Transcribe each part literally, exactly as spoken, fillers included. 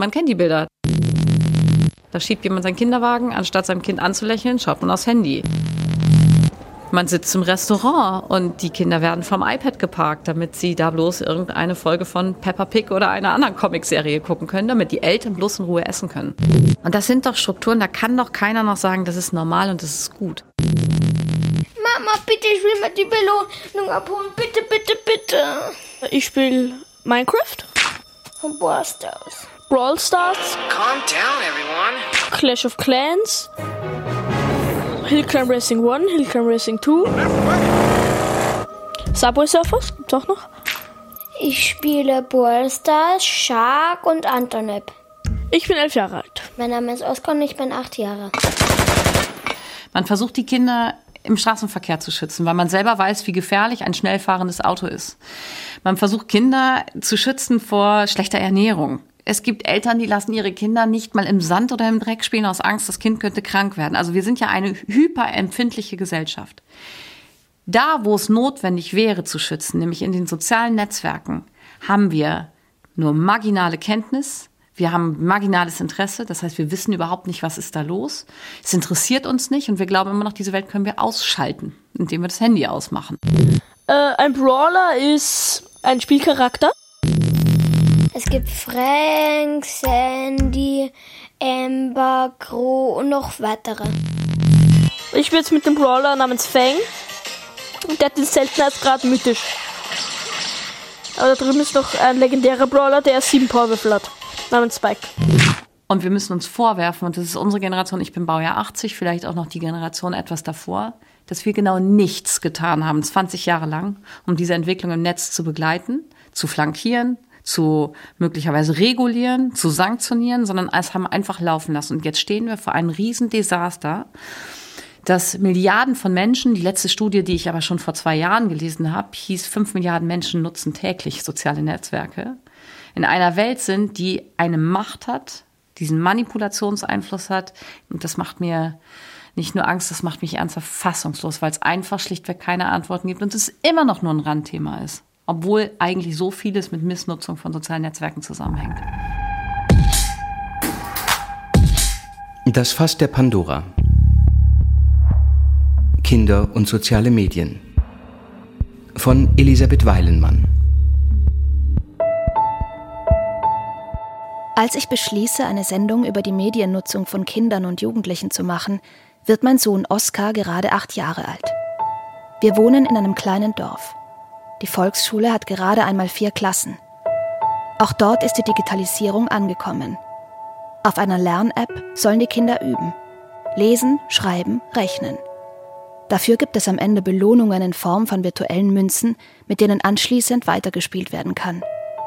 Man kennt die Bilder. Da schiebt jemand seinen Kinderwagen, anstatt seinem Kind anzulächeln, schaut man aufs Handy. Man sitzt im Restaurant und die Kinder werden vom iPad geparkt, damit sie da bloß irgendeine Folge von Peppa Pig oder einer anderen Comicserie gucken können, damit die Eltern bloß in Ruhe essen können. Und das sind doch Strukturen, da kann doch keiner noch sagen, das ist normal und das ist gut. Mama, bitte, ich will mir die Belohnung abholen. Bitte, bitte, bitte. Ich spiele Minecraft. Und Brawl Stars. Brawl Stars. Calm down, everyone. Clash of Clans. Hill Climb Racing eins, Hill Climb Racing zwei. Subway Surfers, gibt's auch noch. Ich spiele Brawl Stars, Shark und Antonep. Ich bin elf Jahre alt. Mein Name ist Oskar und ich bin acht Jahre. Man versucht die Kinder im Straßenverkehr zu schützen, weil man selber weiß, wie gefährlich ein schnell fahrendes Auto ist. Man versucht Kinder zu schützen vor schlechter Ernährung. Es gibt Eltern, die lassen ihre Kinder nicht mal im Sand oder im Dreck spielen aus Angst, das Kind könnte krank werden. Also wir sind ja eine hyperempfindliche Gesellschaft. Da, wo es notwendig wäre zu schützen, nämlich in den sozialen Netzwerken, haben wir nur marginale Kenntnis, wir haben marginales Interesse, das heißt, wir wissen überhaupt nicht, was ist da los. Es interessiert uns nicht und wir glauben immer noch, diese Welt können wir ausschalten, indem wir das Handy ausmachen. Äh, ein Brawler ist ein Spielcharakter. Es gibt Frank, Sandy, Amber, Crow und noch weitere. Ich bin jetzt mit dem Brawler namens Fang. Und der hat den Seltenheitsgrad mythisch. Aber da drüben ist noch ein legendärer Brawler, der sieben Powerwürfel hat. Namens Spike. Und wir müssen uns vorwerfen, und das ist unsere Generation, ich bin Baujahr achtzig, vielleicht auch noch die Generation etwas davor, dass wir genau nichts getan haben, zwanzig Jahre lang, um diese Entwicklung im Netz zu begleiten, zu flankieren, zu möglicherweise regulieren, zu sanktionieren, sondern es haben einfach laufen lassen. Und jetzt stehen wir vor einem Riesendesaster, dass Milliarden von Menschen, die letzte Studie, die ich aber schon vor zwei Jahren gelesen habe, hieß, fünf Milliarden Menschen nutzen täglich soziale Netzwerke, in einer Welt sind, die eine Macht hat, diesen Manipulationseinfluss hat. Und das macht mir nicht nur Angst, das macht mich ernsthaft fassungslos, weil es einfach schlichtweg keine Antworten gibt und es immer noch nur ein Randthema ist. Obwohl eigentlich so vieles mit Missnutzung von sozialen Netzwerken zusammenhängt. Das Fass der Pandora. Kinder und soziale Medien. Von Elisabeth Weilenmann. Als ich beschließe, eine Sendung über die Mediennutzung von Kindern und Jugendlichen zu machen, wird mein Sohn Oskar gerade acht Jahre alt. Wir wohnen in einem kleinen Dorf. Die Volksschule hat gerade einmal vier Klassen. Auch dort ist die Digitalisierung angekommen. Auf einer Lern-App sollen die Kinder üben. Lesen, schreiben, rechnen. Dafür gibt es am Ende Belohnungen in Form von virtuellen Münzen, mit denen anschließend weitergespielt werden kann.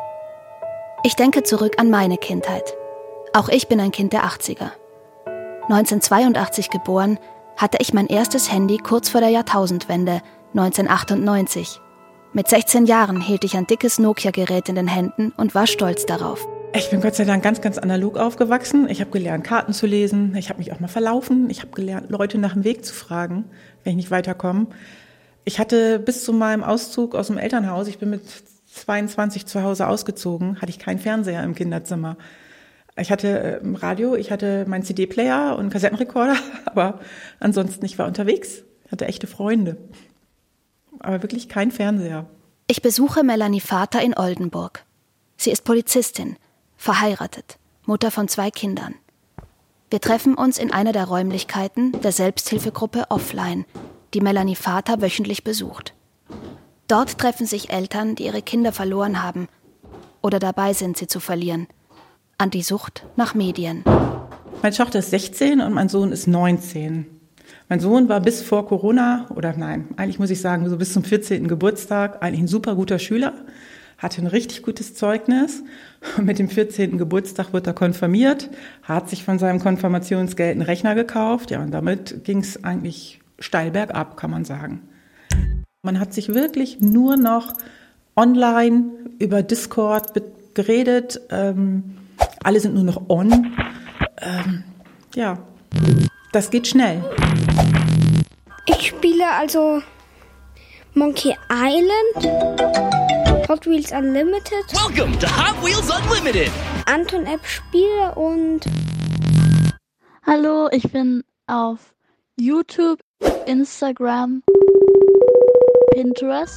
Ich denke zurück an meine Kindheit. Auch ich bin ein Kind der achtziger. neunzehnhundertzweiundachtzig geboren, hatte ich mein erstes Handy kurz vor der Jahrtausendwende, neunzehnhundertachtundneunzig. Mit sechzehn Jahren hielt ich ein dickes Nokia-Gerät in den Händen und war stolz darauf. Ich bin Gott sei Dank ganz, ganz analog aufgewachsen. Ich habe gelernt, Karten zu lesen. Ich habe mich auch mal verlaufen. Ich habe gelernt, Leute nach dem Weg zu fragen, wenn ich nicht weiterkomme. Ich hatte bis zu meinem Auszug aus dem Elternhaus, ich bin mit zweiundzwanzig zu Hause ausgezogen, hatte ich keinen Fernseher im Kinderzimmer. Ich hatte ein Radio, ich hatte meinen C D-Player und einen Kassettenrekorder, aber ansonsten, ich war unterwegs, hatte echte Freunde. Aber wirklich kein Fernseher. Ich besuche Melanie Vater in Oldenburg. Sie ist Polizistin, verheiratet, Mutter von zwei Kindern. Wir treffen uns in einer der Räumlichkeiten der Selbsthilfegruppe Offline, die Melanie Vater wöchentlich besucht. Dort treffen sich Eltern, die ihre Kinder verloren haben oder dabei sind, sie zu verlieren. An die Sucht nach Medien. Meine Tochter ist sechzehn und mein Sohn ist neunzehn. Mein Sohn war bis vor Corona, oder nein, eigentlich muss ich sagen, so bis zum vierzehnten Geburtstag eigentlich ein super guter Schüler, hatte ein richtig gutes Zeugnis. Und mit dem vierzehnten Geburtstag wird er konfirmiert, hat sich von seinem Konfirmationsgeld einen Rechner gekauft. Ja, und damit ging es eigentlich steil bergab, kann man sagen. Man hat sich wirklich nur noch online über Discord geredet. Ähm, alle sind nur noch on. Ähm, ja, das geht schnell. Ich spiele also Monkey Island, Hot Wheels Unlimited. Welcome to Hot Wheels Unlimited. Anton-App spiele und... Hallo, ich bin auf YouTube, Instagram, Pinterest,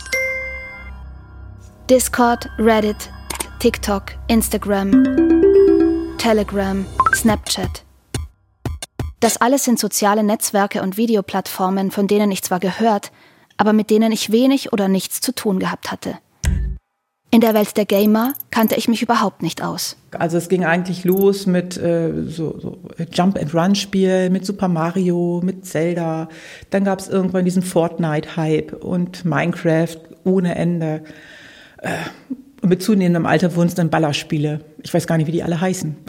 Discord, Reddit, TikTok, Instagram, Telegram, Snapchat. Das alles sind soziale Netzwerke und Videoplattformen, von denen ich zwar gehört, aber mit denen ich wenig oder nichts zu tun gehabt hatte. In der Welt der Gamer kannte ich mich überhaupt nicht aus. Also es ging eigentlich los mit äh, so, so Jump-and-Run-Spielen, mit Super Mario, mit Zelda. Dann gab es irgendwann diesen Fortnite-Hype und Minecraft ohne Ende. Äh, und mit zunehmendem Alter wurden es dann Ballerspiele. Ich weiß gar nicht, wie die alle heißen.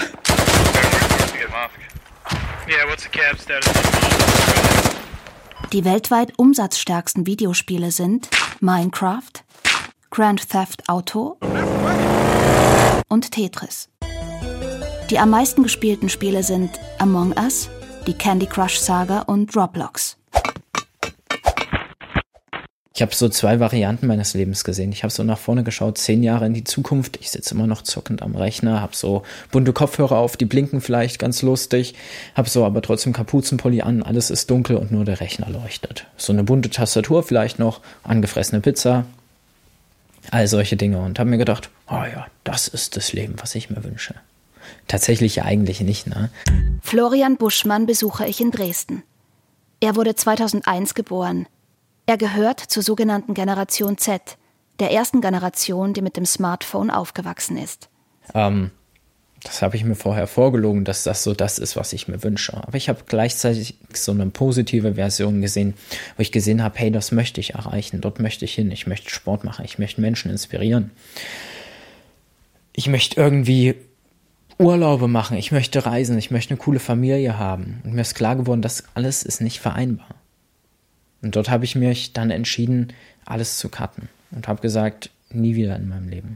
Die weltweit umsatzstärksten Videospiele sind Minecraft, Grand Theft Auto und Tetris. Die am meisten gespielten Spiele sind Among Us, die Candy Crush Saga und Roblox. Ich habe so zwei Varianten meines Lebens gesehen. Ich habe so nach vorne geschaut, zehn Jahre in die Zukunft. Ich sitze immer noch zockend am Rechner, habe so bunte Kopfhörer auf, die blinken vielleicht ganz lustig, habe so aber trotzdem Kapuzenpulli an, alles ist dunkel und nur der Rechner leuchtet. So eine bunte Tastatur vielleicht noch, angefressene Pizza, all solche Dinge. Und habe mir gedacht, oh ja, das ist das Leben, was ich mir wünsche. Tatsächlich ja eigentlich nicht, ne? Florian Buschmann besuche ich in Dresden. Er wurde zweitausendeins geboren. Er gehört zur sogenannten Generation Z, der ersten Generation, die mit dem Smartphone aufgewachsen ist. Ähm, das habe ich mir vorher vorgelogen, dass das so das ist, was ich mir wünsche. Aber ich habe gleichzeitig so eine positive Version gesehen, wo ich gesehen habe, hey, das möchte ich erreichen, dort möchte ich hin, ich möchte Sport machen, ich möchte Menschen inspirieren. Ich möchte irgendwie Urlaube machen, ich möchte reisen, ich möchte eine coole Familie haben. Und mir ist klar geworden, das alles ist nicht vereinbar. Und dort habe ich mich dann entschieden, alles zu cutten und habe gesagt, nie wieder in meinem Leben.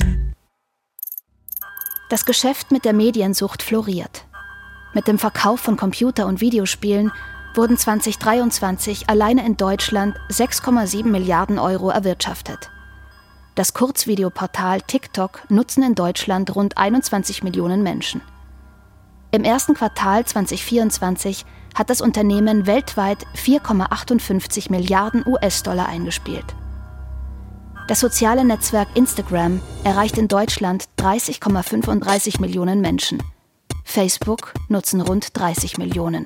Das Geschäft mit der Mediensucht floriert. Mit dem Verkauf von Computer- und Videospielen wurden zweitausenddreiundzwanzig alleine in Deutschland sechs Komma sieben Milliarden Euro erwirtschaftet. Das Kurzvideoportal TikTok nutzen in Deutschland rund einundzwanzig Millionen Menschen. Im ersten Quartal zweitausendvierundzwanzig hat das Unternehmen weltweit vier Komma achtundfünfzig Milliarden U S-Dollar eingespielt. Das soziale Netzwerk Instagram erreicht in Deutschland dreißig Komma fünfunddreißig Millionen Menschen. Facebook nutzen rund dreißig Millionen.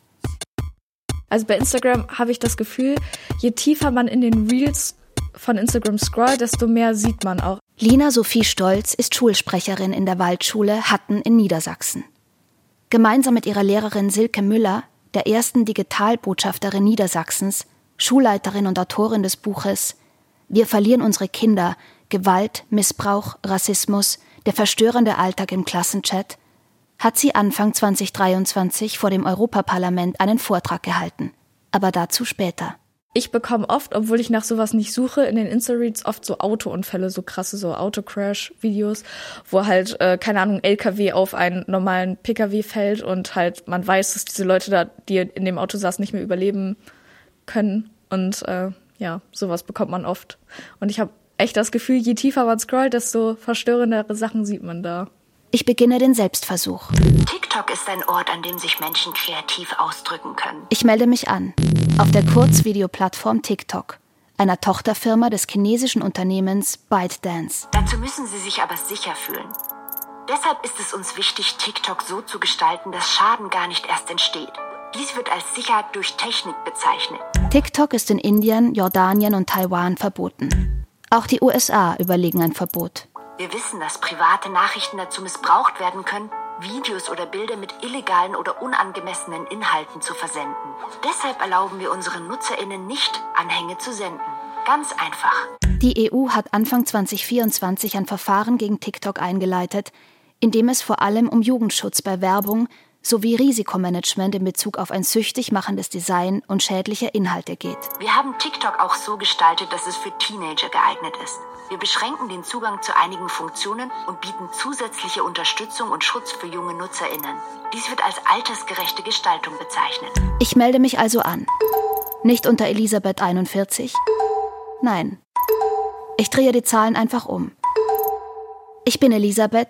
Also bei Instagram habe ich das Gefühl, je tiefer man in den Reels von Instagram scrollt, desto mehr sieht man auch. Lina Sophie Stolz ist Schulsprecherin in der Waldschule Hatten in Niedersachsen. Gemeinsam mit ihrer Lehrerin Silke Müller, der ersten Digitalbotschafterin Niedersachsens, Schulleiterin und Autorin des Buches Wir verlieren unsere Kinder, Gewalt, Missbrauch, Rassismus, der verstörende Alltag im Klassenchat, hat sie Anfang zweitausenddreiundzwanzig vor dem Europaparlament einen Vortrag gehalten. Aber dazu später. Ich bekomme oft, obwohl ich nach sowas nicht suche, in den Insta-Reads oft so Autounfälle, so krasse so Autocrash-Videos, wo halt, äh, keine Ahnung, L K W auf einen normalen P K W fällt und halt man weiß, dass diese Leute da, die in dem Auto saßen, nicht mehr überleben können. Und äh, ja, sowas bekommt man oft. Und ich habe echt das Gefühl, je tiefer man scrollt, desto verstörendere Sachen sieht man da. Ich beginne den Selbstversuch. TikTok ist ein Ort, an dem sich Menschen kreativ ausdrücken können. Ich melde mich an. Auf der Kurzvideoplattform TikTok, einer Tochterfirma des chinesischen Unternehmens ByteDance. Dazu müssen Sie sich aber sicher fühlen. Deshalb ist es uns wichtig, TikTok so zu gestalten, dass Schaden gar nicht erst entsteht. Dies wird als Sicherheit durch Technik bezeichnet. TikTok ist in Indien, Jordanien und Taiwan verboten. Auch die U S A überlegen ein Verbot. Wir wissen, dass private Nachrichten dazu missbraucht werden können, Videos oder Bilder mit illegalen oder unangemessenen Inhalten zu versenden. Deshalb erlauben wir unseren NutzerInnen nicht, Anhänge zu senden. Ganz einfach. Die E U hat Anfang zweitausendvierundzwanzig ein Verfahren gegen TikTok eingeleitet, in dem es vor allem um Jugendschutz bei Werbung sowie Risikomanagement in Bezug auf ein süchtig machendes Design und schädliche Inhalte geht. Wir haben TikTok auch so gestaltet, dass es für Teenager geeignet ist. Wir beschränken den Zugang zu einigen Funktionen und bieten zusätzliche Unterstützung und Schutz für junge NutzerInnen. Dies wird als altersgerechte Gestaltung bezeichnet. Ich melde mich also an. Nicht unter Elisabeth einundvierzig. Nein. Ich drehe die Zahlen einfach um. Ich bin Elisabeth,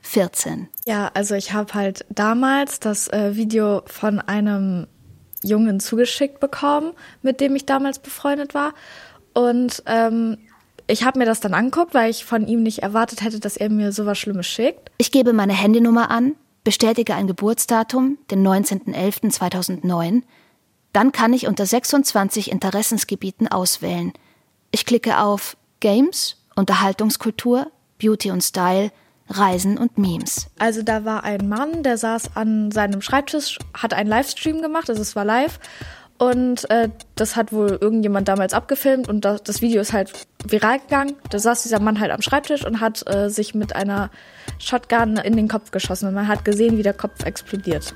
vierzehn. Ja, also ich habe halt damals das äh, Video von einem Jungen zugeschickt bekommen, mit dem ich damals befreundet war. Und ähm, ich habe mir das dann angeguckt, weil ich von ihm nicht erwartet hätte, dass er mir sowas Schlimmes schickt. Ich gebe meine Handynummer an, bestätige ein Geburtsdatum, den neunzehnten elften zweitausendneun. Dann kann ich unter sechsundzwanzig Interessensgebieten auswählen. Ich klicke auf Games, Unterhaltungskultur, Beauty und Style, Reisen und Memes. Also da war ein Mann, der saß an seinem Schreibtisch, hat einen Livestream gemacht, also es war live. Und äh, das hat wohl irgendjemand damals abgefilmt und das, das Video ist halt viral gegangen. Da saß dieser Mann halt am Schreibtisch und hat äh, sich mit einer Shotgun in den Kopf geschossen. Und man hat gesehen, wie der Kopf explodiert.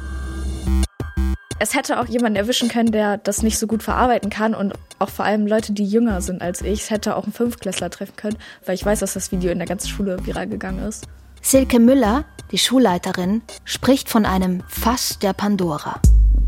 Es hätte auch jemanden erwischen können, der das nicht so gut verarbeiten kann und auch vor allem Leute, die jünger sind als ich. Es hätte auch einen Fünftklässler treffen können, weil ich weiß, dass das Video in der ganzen Schule viral gegangen ist. Silke Müller, die Schulleiterin, spricht von einem Fass der Pandora.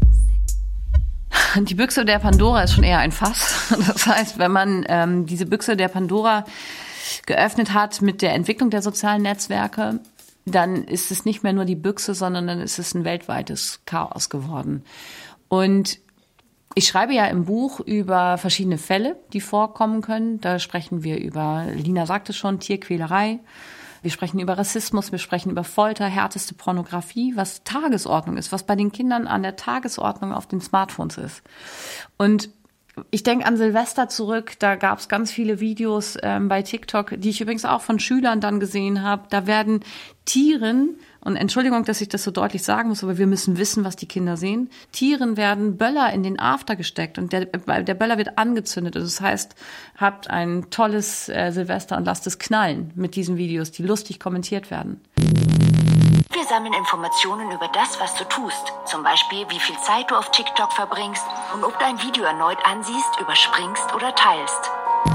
Die Büchse der Pandora ist schon eher ein Fass. Das heißt, wenn man ähm, diese Büchse der Pandora geöffnet hat mit der Entwicklung der sozialen Netzwerke, dann ist es nicht mehr nur die Büchse, sondern dann ist es ein weltweites Chaos geworden. Und ich schreibe ja im Buch über verschiedene Fälle, die vorkommen können. Da sprechen wir über, Lina sagte schon, Tierquälerei. Wir sprechen über Rassismus, wir sprechen über Folter, härteste Pornografie, was Tagesordnung ist, was bei den Kindern an der Tagesordnung auf den Smartphones ist. Und ich denke an Silvester zurück, da gab es ganz viele Videos ähm, bei TikTok, die ich übrigens auch von Schülern dann gesehen habe. Da werden Tieren, und Entschuldigung, dass ich das so deutlich sagen muss, aber wir müssen wissen, was die Kinder sehen. Tieren werden Böller in den After gesteckt und der, der Böller wird angezündet. Also das heißt, habt ein tolles äh, Silvester und lasst es knallen mit diesen Videos, die lustig kommentiert werden. Wir sammeln Informationen über das, was du tust. Zum Beispiel, wie viel Zeit du auf TikTok verbringst und ob du ein Video erneut ansiehst, überspringst oder teilst.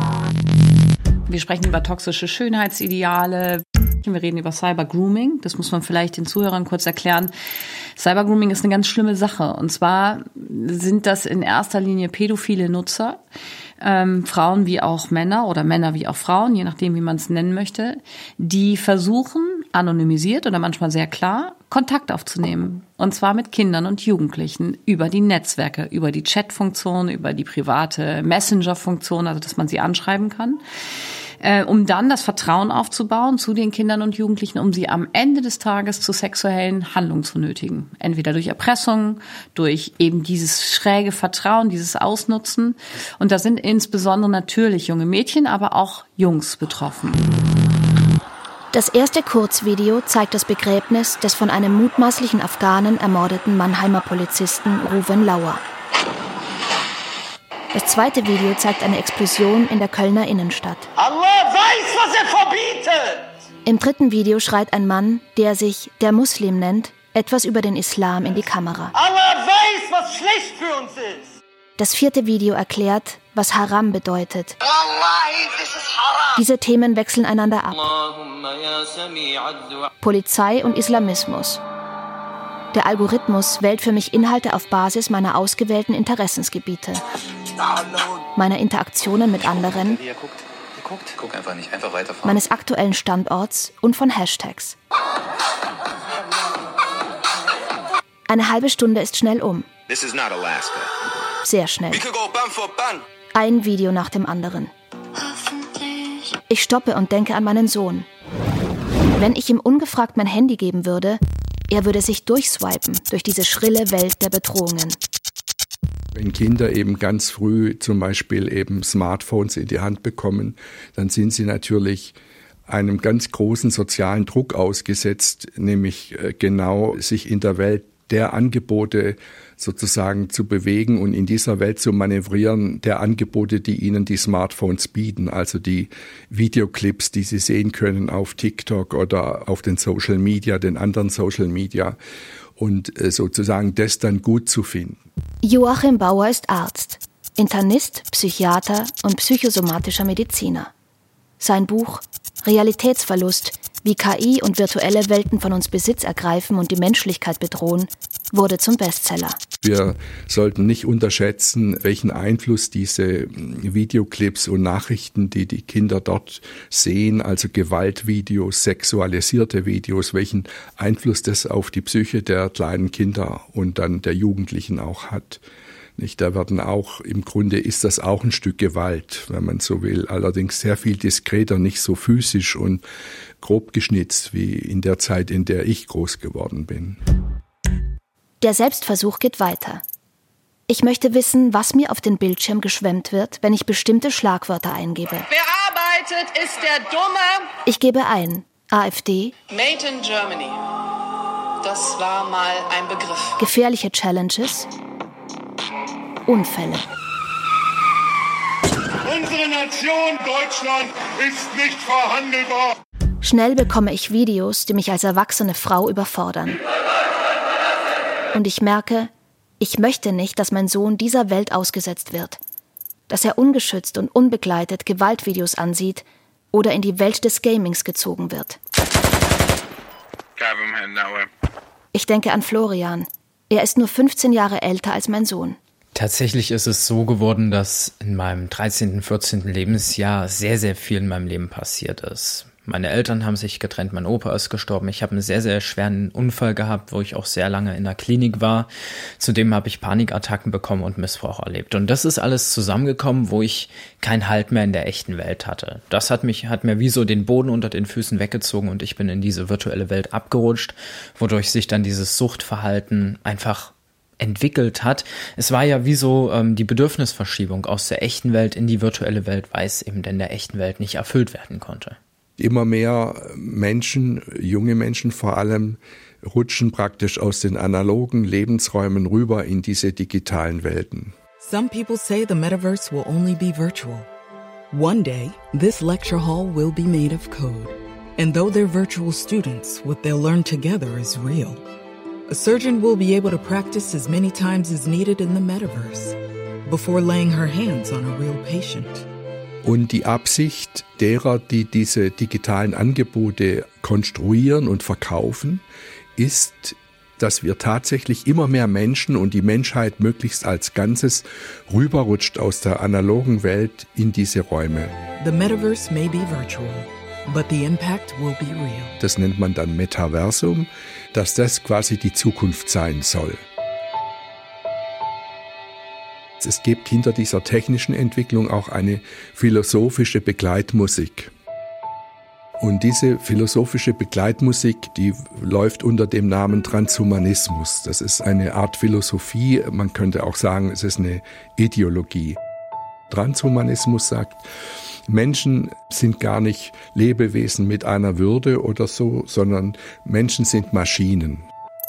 Wir sprechen über toxische Schönheitsideale. Wir reden über Cybergrooming. Das muss man vielleicht den Zuhörern kurz erklären. Cybergrooming ist eine ganz schlimme Sache. Und zwar sind das in erster Linie pädophile Nutzer, ähm, Frauen wie auch Männer oder Männer wie auch Frauen, je nachdem, wie man es nennen möchte, die versuchen, anonymisiert oder manchmal sehr klar, Kontakt aufzunehmen. Und zwar mit Kindern und Jugendlichen über die Netzwerke, über die Chat-Funktion, über die private Messenger-Funktion, also dass man sie anschreiben kann. Äh, um dann das Vertrauen aufzubauen zu den Kindern und Jugendlichen, um sie am Ende des Tages zu sexuellen Handlungen zu nötigen. Entweder durch Erpressung, durch eben dieses schräge Vertrauen, dieses Ausnutzen. Und da sind insbesondere natürlich junge Mädchen, aber auch Jungs betroffen. Das erste Kurzvideo zeigt das Begräbnis des von einem mutmaßlichen Afghanen ermordeten Mannheimer Polizisten Ruven Lauer. Das zweite Video zeigt eine Explosion in der Kölner Innenstadt. Allah weiß, was er verbietet! Im dritten Video schreit ein Mann, der sich der Muslim nennt, etwas über den Islam in die Kamera. Allah weiß, was schlecht für uns ist! Das vierte Video erklärt, was Haram bedeutet. Diese Themen wechseln einander ab. Polizei und Islamismus. Der Algorithmus wählt für mich Inhalte auf Basis meiner ausgewählten Interessensgebiete, meiner Interaktionen mit anderen, meines aktuellen Standorts und von Hashtags. Eine halbe Stunde ist schnell um. Sehr schnell. Ein Video nach dem anderen. Ich stoppe und denke an meinen Sohn. Wenn ich ihm ungefragt mein Handy geben würde, er würde sich durchswipen durch diese schrille Welt der Bedrohungen. Wenn Kinder eben ganz früh zum Beispiel eben Smartphones in die Hand bekommen, dann sind sie natürlich einem ganz großen sozialen Druck ausgesetzt, nämlich genau sich in der Welt der Angebote sozusagen zu bewegen und in dieser Welt zu manövrieren, der Angebote, die ihnen die Smartphones bieten, also die Videoclips, die sie sehen können auf TikTok oder auf den Social Media, den anderen Social Media und sozusagen das dann gut zu finden. Joachim Bauer ist Arzt, Internist, Psychiater und psychosomatischer Mediziner. Sein Buch Realitätsverlust, wie K I und virtuelle Welten von uns Besitz ergreifen und die Menschlichkeit bedrohen, wurde zum Bestseller. Wir sollten nicht unterschätzen, welchen Einfluss diese Videoclips und Nachrichten, die die Kinder dort sehen, also Gewaltvideos, sexualisierte Videos, welchen Einfluss das auf die Psyche der kleinen Kinder und dann der Jugendlichen auch hat. Nicht, da werden auch, im Grunde ist das auch ein Stück Gewalt, wenn man so will, allerdings sehr viel diskreter, nicht so physisch und grob geschnitzt wie in der Zeit, in der ich groß geworden bin. Der Selbstversuch geht weiter. Ich möchte wissen, was mir auf den Bildschirm geschwemmt wird, wenn ich bestimmte Schlagwörter eingebe. Wer arbeitet, ist der Dumme. Ich gebe ein AfD. Made in Germany. Das war mal ein Begriff. Gefährliche Challenges. Unfälle. Unsere Nation Deutschland ist nicht verhandelbar. Schnell bekomme ich Videos, die mich als erwachsene Frau überfordern. Und ich merke, ich möchte nicht, dass mein Sohn dieser Welt ausgesetzt wird. Dass er ungeschützt und unbegleitet Gewaltvideos ansieht oder in die Welt des Gamings gezogen wird. Ich denke an Florian. Er ist nur fünfzehn Jahre älter als mein Sohn. Tatsächlich ist es so geworden, dass in meinem dreizehnten, vierzehnten Lebensjahr sehr, sehr viel in meinem Leben passiert ist. Meine Eltern haben sich getrennt, mein Opa ist gestorben. Ich habe einen sehr, sehr schweren Unfall gehabt, wo ich auch sehr lange in der Klinik war. Zudem habe ich Panikattacken bekommen und Missbrauch erlebt. Und das ist alles zusammengekommen, wo ich keinen Halt mehr in der echten Welt hatte. Das hat mich, hat mir wie so den Boden unter den Füßen weggezogen und ich bin in diese virtuelle Welt abgerutscht, wodurch sich dann dieses Suchtverhalten einfach entwickelt hat. Es war ja wie so ähm, die Bedürfnisverschiebung aus der echten Welt in die virtuelle Welt, weil es eben in der echten Welt nicht erfüllt werden konnte. Immer mehr Menschen, junge Menschen vor allem, rutschen praktisch aus den analogen Lebensräumen rüber in diese digitalen Welten. Some people say the metaverse will only be virtual. One day, this lecture hall will be made of code. And though they're virtual students, what they'll learn together is real. A surgeon will be able to practice as many times as needed in the metaverse before laying her hands on a real patient. Und die Absicht derer, die diese digitalen Angebote konstruieren und verkaufen, ist, dass wir tatsächlich immer mehr Menschen und die Menschheit möglichst als Ganzes rüberrutscht aus der analogen Welt in diese Räume. The metaverse may be virtual, but the impact will be real. Das nennt man dann Metaversum, dass das quasi die Zukunft sein soll. Es gibt hinter dieser technischen Entwicklung auch eine philosophische Begleitmusik. Und diese philosophische Begleitmusik, die läuft unter dem Namen Transhumanismus. Das ist eine Art Philosophie, man könnte auch sagen, es ist eine Ideologie. Transhumanismus sagt, Menschen sind gar nicht Lebewesen mit einer Würde oder so, sondern Menschen sind Maschinen.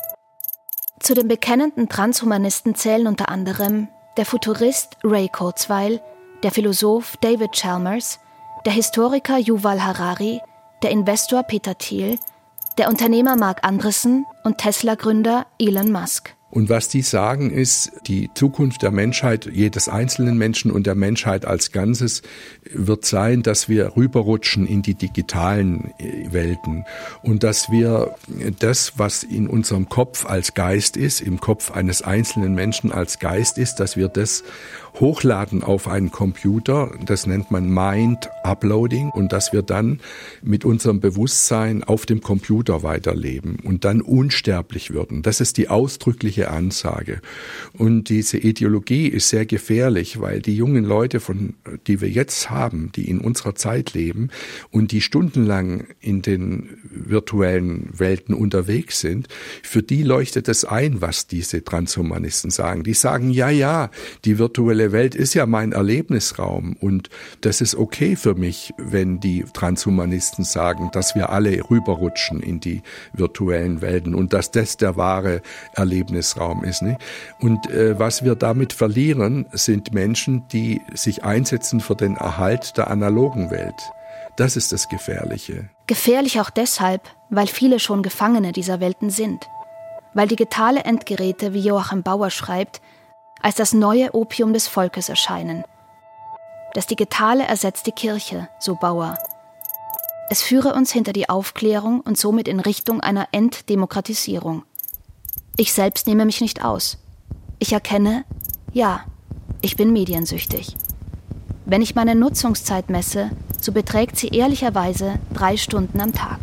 Zu den bekennenden Transhumanisten zählen unter anderem der Futurist Ray Kurzweil, der Philosoph David Chalmers, der Historiker Yuval Harari, der Investor Peter Thiel, der Unternehmer Marc Andreessen und Tesla-Gründer Elon Musk. Und was die sagen ist, die Zukunft der Menschheit, jedes einzelnen Menschen und der Menschheit als Ganzes wird sein, dass wir rüberrutschen in die digitalen Welten und dass wir das, was in unserem Kopf als Geist ist, im Kopf eines einzelnen Menschen als Geist ist, dass wir das hochladen auf einen Computer, das nennt man Mind Uploading, und dass wir dann mit unserem Bewusstsein auf dem Computer weiterleben und dann unsterblich würden. Das ist die ausdrückliche Ansage. Und diese Ideologie ist sehr gefährlich, weil die jungen Leute, von, die wir jetzt haben, die in unserer Zeit leben und die stundenlang in den virtuellen Welten unterwegs sind, für die leuchtet es ein, was diese Transhumanisten sagen. Die sagen, ja, ja, die virtuelle Welt ist ja mein Erlebnisraum und das ist okay für mich, wenn die Transhumanisten sagen, dass wir alle rüberrutschen in die virtuellen Welten und dass das der wahre Erlebnisraum ist. Ne? Und äh, was wir damit verlieren, sind Menschen, die sich einsetzen für den Erhalt der analogen Welt. Das ist das Gefährliche. Gefährlich auch deshalb, weil viele schon Gefangene dieser Welten sind. Weil digitale Endgeräte, wie Joachim Bauer schreibt, als das neue Opium des Volkes erscheinen. Das Digitale ersetzt die Kirche, so Bauer. Es führe uns hinter die Aufklärung und somit in Richtung einer Entdemokratisierung. Ich selbst nehme mich nicht aus. Ich erkenne, ja, ich bin mediensüchtig. Wenn ich meine Nutzungszeit messe, so beträgt sie ehrlicherweise drei Stunden am Tag.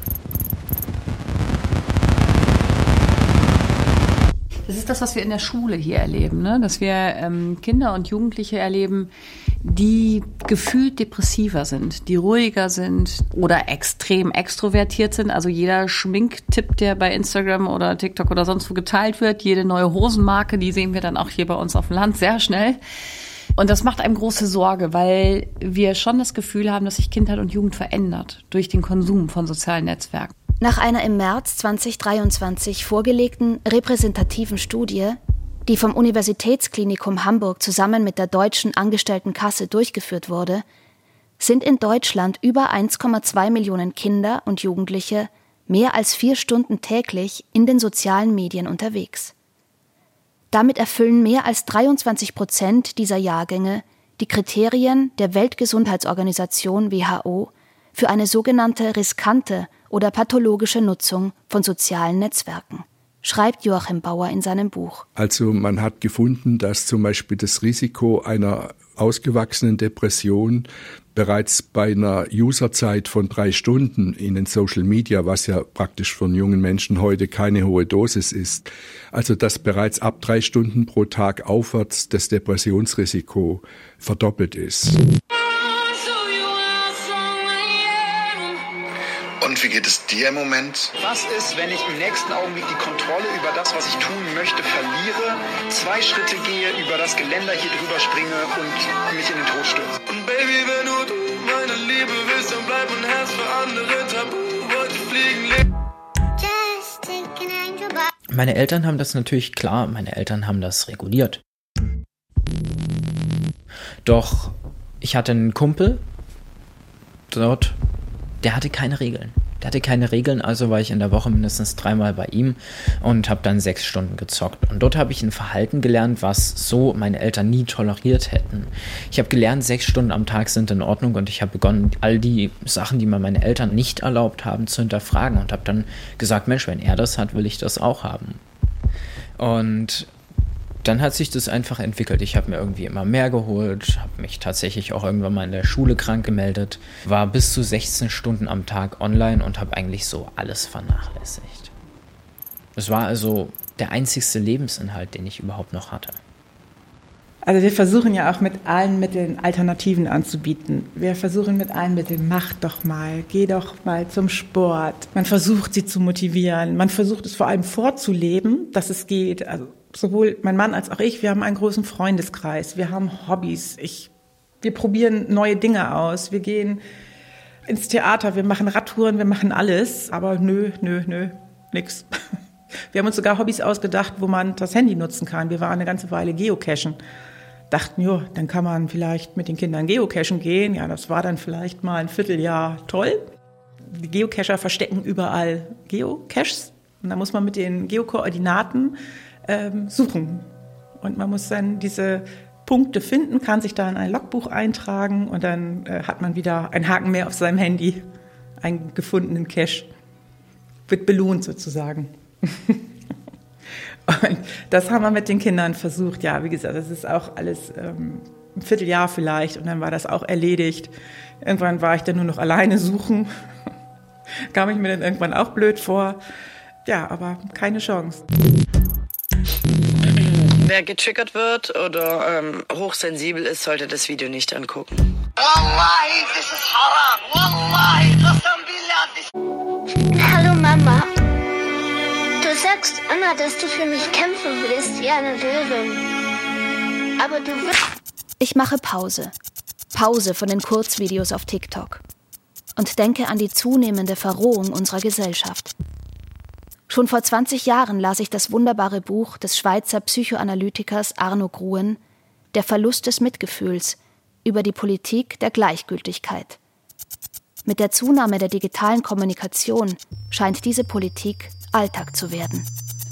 Das ist das, was wir in der Schule hier erleben, ne? Dass wir ähm, Kinder und Jugendliche erleben, die gefühlt depressiver sind, die ruhiger sind oder extrem extrovertiert sind. Also jeder Schminktipp, der bei Instagram oder TikTok oder sonst wo geteilt wird, jede neue Hosenmarke, die sehen wir dann auch hier bei uns auf dem Land sehr schnell. Und das macht einem große Sorge, weil wir schon das Gefühl haben, dass sich Kindheit und Jugend verändert durch den Konsum von sozialen Netzwerken. Nach einer im März zweitausenddreiundzwanzig vorgelegten repräsentativen Studie, die vom Universitätsklinikum Hamburg zusammen mit der Deutschen Angestelltenkasse durchgeführt wurde, sind in Deutschland über eins Komma zwei Millionen Kinder und Jugendliche mehr als vier Stunden täglich in den sozialen Medien unterwegs. Damit erfüllen mehr als dreiundzwanzig Prozent dieser Jahrgänge die Kriterien der Weltgesundheitsorganisation W H O für eine sogenannte riskante oder pathologische Nutzung von sozialen Netzwerken, schreibt Joachim Bauer in seinem Buch. Also man hat gefunden, dass zum Beispiel das Risiko einer ausgewachsenen Depression bereits bei einer Userzeit von drei Stunden in den Social Media, was ja praktisch von jungen Menschen heute keine hohe Dosis ist, also dass bereits ab drei Stunden pro Tag aufwärts das Depressionsrisiko verdoppelt ist. Und wie geht es dir im Moment? Was ist, wenn ich im nächsten Augenblick die Kontrolle über das, was ich tun möchte, verliere, zwei Schritte gehe, über das Geländer hier drüber springe und mich in den Tod stürze? Und Baby, wenn nur du meine Liebe willst, dann bleib mein Herz für andere tabu, wollte fliegen leben. Meine Eltern haben das natürlich, klar, meine Eltern haben das reguliert. Doch ich hatte einen Kumpel dort, der hatte keine Regeln. Der hatte keine Regeln, also war ich in der Woche mindestens dreimal bei ihm und habe dann sechs Stunden gezockt. Und dort habe ich ein Verhalten gelernt, was so meine Eltern nie toleriert hätten. Ich habe gelernt, sechs Stunden am Tag sind in Ordnung und ich habe begonnen, all die Sachen, die mir meine Eltern nicht erlaubt haben, zu hinterfragen und habe dann gesagt, Mensch, wenn er das hat, will ich das auch haben. Und dann hat sich das einfach entwickelt. Ich habe mir irgendwie immer mehr geholt, habe mich tatsächlich auch irgendwann mal in der Schule krank gemeldet, war bis zu sechzehn Stunden am Tag online und habe eigentlich so alles vernachlässigt. Es war also der einzigste Lebensinhalt, den ich überhaupt noch hatte. Also wir versuchen ja auch mit allen Mitteln Alternativen anzubieten. Wir versuchen mit allen Mitteln, mach doch mal, geh doch mal zum Sport. Man versucht sie zu motivieren, man versucht es vor allem vorzuleben, dass es geht. Also sowohl mein Mann als auch ich, wir haben einen großen Freundeskreis, wir haben Hobbys, ich, wir probieren neue Dinge aus, wir gehen ins Theater, wir machen Radtouren, wir machen alles, aber nö, nö, nö, nix. Wir haben uns sogar Hobbys ausgedacht, wo man das Handy nutzen kann. Wir waren eine ganze Weile geocachen. Dachten, jo, dann kann man vielleicht mit den Kindern geocachen gehen. Ja, das war dann vielleicht mal ein Vierteljahr toll. Die Geocacher verstecken überall Geocaches. Und da muss man mit den Geokoordinaten ähm, suchen. Und man muss dann diese Punkte finden, kann sich da in ein Logbuch eintragen und dann äh, hat man wieder einen Haken mehr auf seinem Handy, einen gefundenen Cache. Wird belohnt sozusagen. Und das haben wir mit den Kindern versucht. Ja, wie gesagt, das ist auch alles ähm, ein Vierteljahr vielleicht und dann war das auch erledigt. Irgendwann war ich dann nur noch alleine suchen. Kam ich mir dann irgendwann auch blöd vor. Ja, aber keine Chance. Wer getriggert wird oder ähm, hochsensibel ist, sollte das Video nicht angucken. Wallahi, das ist haram. Wallahi, qasam billah. Hallo Mama. Du sagst immer, dass du für mich kämpfen willst wie eine Löwin. Aber du wirst... Ich mache Pause. Pause von den Kurzvideos auf TikTok. Und denke an die zunehmende Verrohung unserer Gesellschaft. Schon vor zwanzig Jahren las ich das wunderbare Buch des Schweizer Psychoanalytikers Arno Gruen, Der Verlust des Mitgefühls, über die Politik der Gleichgültigkeit. Mit der Zunahme der digitalen Kommunikation scheint diese Politik Alltag zu werden.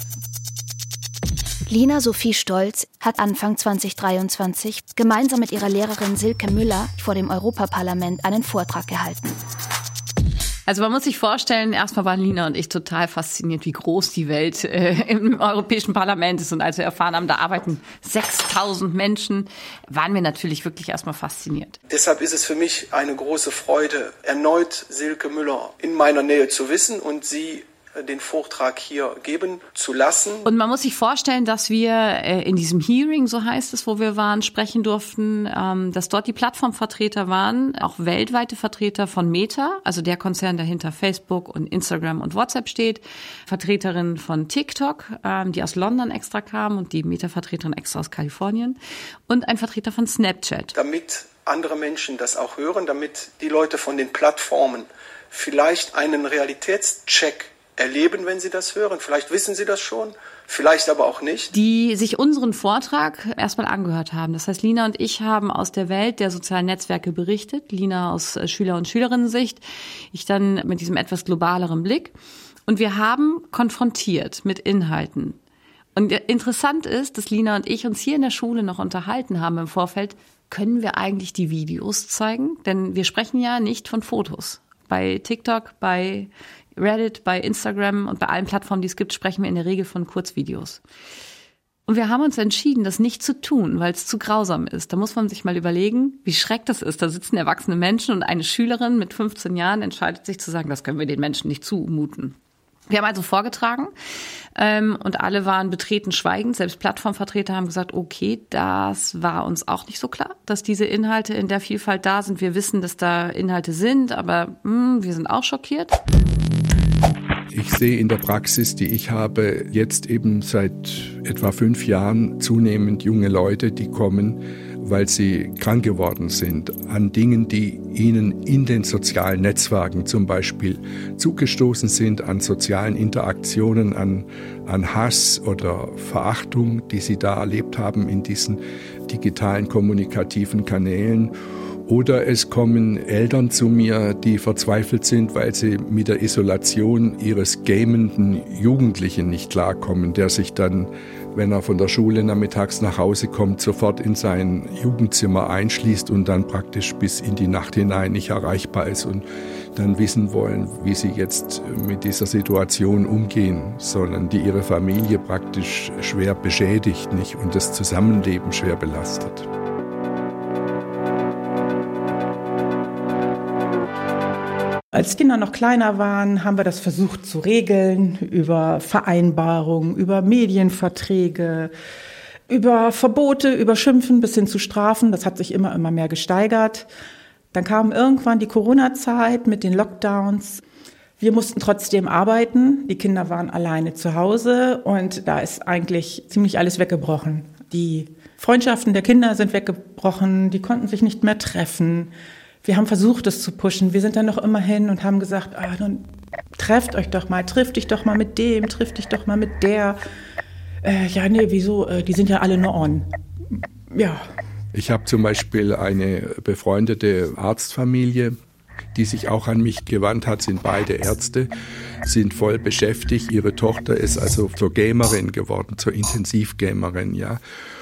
Lina Sophie Stolz hat Anfang zweitausenddreiundzwanzig gemeinsam mit ihrer Lehrerin Silke Müller vor dem Europaparlament einen Vortrag gehalten. Also man muss sich vorstellen, erstmal waren Lina und ich total fasziniert, wie groß die Welt äh, im Europäischen Parlament ist. Und als wir erfahren haben, da arbeiten sechstausend Menschen, waren wir natürlich wirklich erstmal fasziniert. Deshalb ist es für mich eine große Freude, erneut Silke Müller in meiner Nähe zu wissen und sie den Vortrag hier geben zu lassen. Und man muss sich vorstellen, dass wir äh, in diesem Hearing, so heißt es, wo wir waren, sprechen durften, ähm, dass dort die Plattformvertreter waren, auch weltweite Vertreter von Meta, also der Konzern, der hinter Facebook und Instagram und WhatsApp steht, Vertreterin von TikTok, ähm, die aus London extra kam und die Meta-Vertreterin extra aus Kalifornien und ein Vertreter von Snapchat. Damit andere Menschen das auch hören, damit die Leute von den Plattformen vielleicht einen Realitätscheck erleben, wenn sie das hören. Vielleicht wissen sie das schon, vielleicht aber auch nicht. Die sich unseren Vortrag erstmal angehört haben. Das heißt, Lina und ich haben aus der Welt der sozialen Netzwerke berichtet. Lina aus Schüler- und Schülerinnen-Sicht. Ich dann mit diesem etwas globaleren Blick. Und wir haben konfrontiert mit Inhalten. Und interessant ist, dass Lina und ich uns hier in der Schule noch unterhalten haben im Vorfeld. Können wir eigentlich die Videos zeigen? Denn wir sprechen ja nicht von Fotos. Bei TikTok, bei Reddit, bei Instagram und bei allen Plattformen, die es gibt, sprechen wir in der Regel von Kurzvideos. Und wir haben uns entschieden, das nicht zu tun, weil es zu grausam ist. Da muss man sich mal überlegen, wie schrecklich das ist. Da sitzen erwachsene Menschen und eine Schülerin mit fünfzehn Jahren entscheidet sich zu sagen, das können wir den Menschen nicht zumuten. Wir haben also vorgetragen ähm, und alle waren betreten schweigend. Selbst Plattformvertreter haben gesagt, okay, das war uns auch nicht so klar, dass diese Inhalte in der Vielfalt da sind. Wir wissen, dass da Inhalte sind, aber mh, wir sind auch schockiert. Ich sehe in der Praxis, die ich habe, jetzt eben seit etwa fünf Jahren zunehmend junge Leute, die kommen, weil sie krank geworden sind an Dingen, die ihnen in den sozialen Netzwerken zum Beispiel zugestoßen sind, an sozialen Interaktionen, an, an Hass oder Verachtung, die sie da erlebt haben in diesen digitalen kommunikativen Kanälen. Oder es kommen Eltern zu mir, die verzweifelt sind, weil sie mit der Isolation ihres gamenden Jugendlichen nicht klarkommen, der sich dann, wenn er von der Schule nachmittags nach Hause kommt, sofort in sein Jugendzimmer einschließt und dann praktisch bis in die Nacht hinein nicht erreichbar ist und dann wissen wollen, wie sie jetzt mit dieser Situation umgehen sollen, die ihre Familie praktisch schwer beschädigt, nicht, und das Zusammenleben schwer belastet. Als Kinder noch kleiner waren, haben wir das versucht zu regeln über Vereinbarungen, über Medienverträge, über Verbote, über Schimpfen bis hin zu Strafen. Das hat sich immer, immer mehr gesteigert. Dann kam irgendwann die Corona-Zeit mit den Lockdowns. Wir mussten trotzdem arbeiten. Die Kinder waren alleine zu Hause und da ist eigentlich ziemlich alles weggebrochen. Die Freundschaften der Kinder sind weggebrochen, die konnten sich nicht mehr treffen. Wir haben versucht, das zu pushen. Wir sind dann noch immer hin und haben gesagt, ah, nun trefft euch doch mal, triff dich doch mal mit dem, triff dich doch mal mit der. Äh, ja, nee, wieso? Äh, die sind ja alle nur on. Ja. Ich habe zum Beispiel eine befreundete Arztfamilie, die sich auch an mich gewandt hat, sind beide Ärzte, sind voll beschäftigt. Ihre Tochter ist also zur Gamerin geworden, zur Intensivgamerin, ja.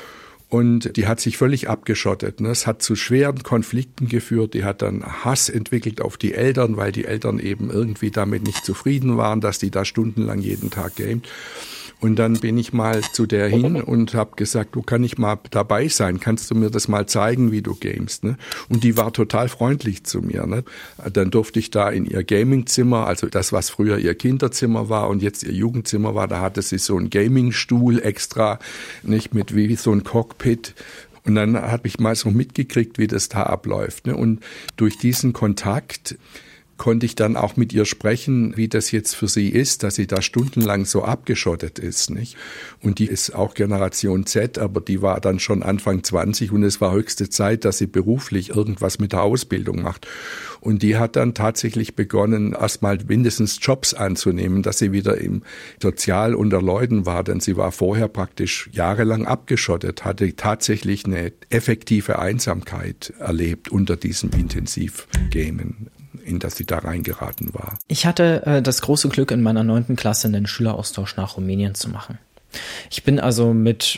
Und die hat sich völlig abgeschottet. Es hat zu schweren Konflikten geführt. Die hat dann Hass entwickelt auf die Eltern, weil die Eltern eben irgendwie damit nicht zufrieden waren, dass die da stundenlang jeden Tag gamet. Und dann bin ich mal zu der hin und habe gesagt, du, kann ich mal dabei sein? Kannst du mir das mal zeigen, wie du gamest? Ne? Und die war total freundlich zu mir. Ne? Dann durfte ich da in ihr Gamingzimmer, also das, was früher ihr Kinderzimmer war und jetzt ihr Jugendzimmer war, da hatte sie so einen Gamingstuhl extra, nicht mit wie so ein Cockpit. Und dann habe ich mal so mitgekriegt, wie das da abläuft. Ne? Und durch diesen Kontakt konnte ich dann auch mit ihr sprechen, wie das jetzt für sie ist, dass sie da stundenlang so abgeschottet ist, nicht? Und die ist auch Generation Z, aber die war dann schon Anfang zwanzig und es war höchste Zeit, dass sie beruflich irgendwas mit der Ausbildung macht. Und die hat dann tatsächlich begonnen, erstmal mindestens Jobs anzunehmen, dass sie wieder im Sozial unter Leuten war, denn sie war vorher praktisch jahrelang abgeschottet, hatte tatsächlich eine effektive Einsamkeit erlebt unter diesem Intensivgamen, in das sie da reingeraten war. Ich hatte äh, das große Glück, in meiner neunten Klasse einen Schüleraustausch nach Rumänien zu machen. Ich bin also mit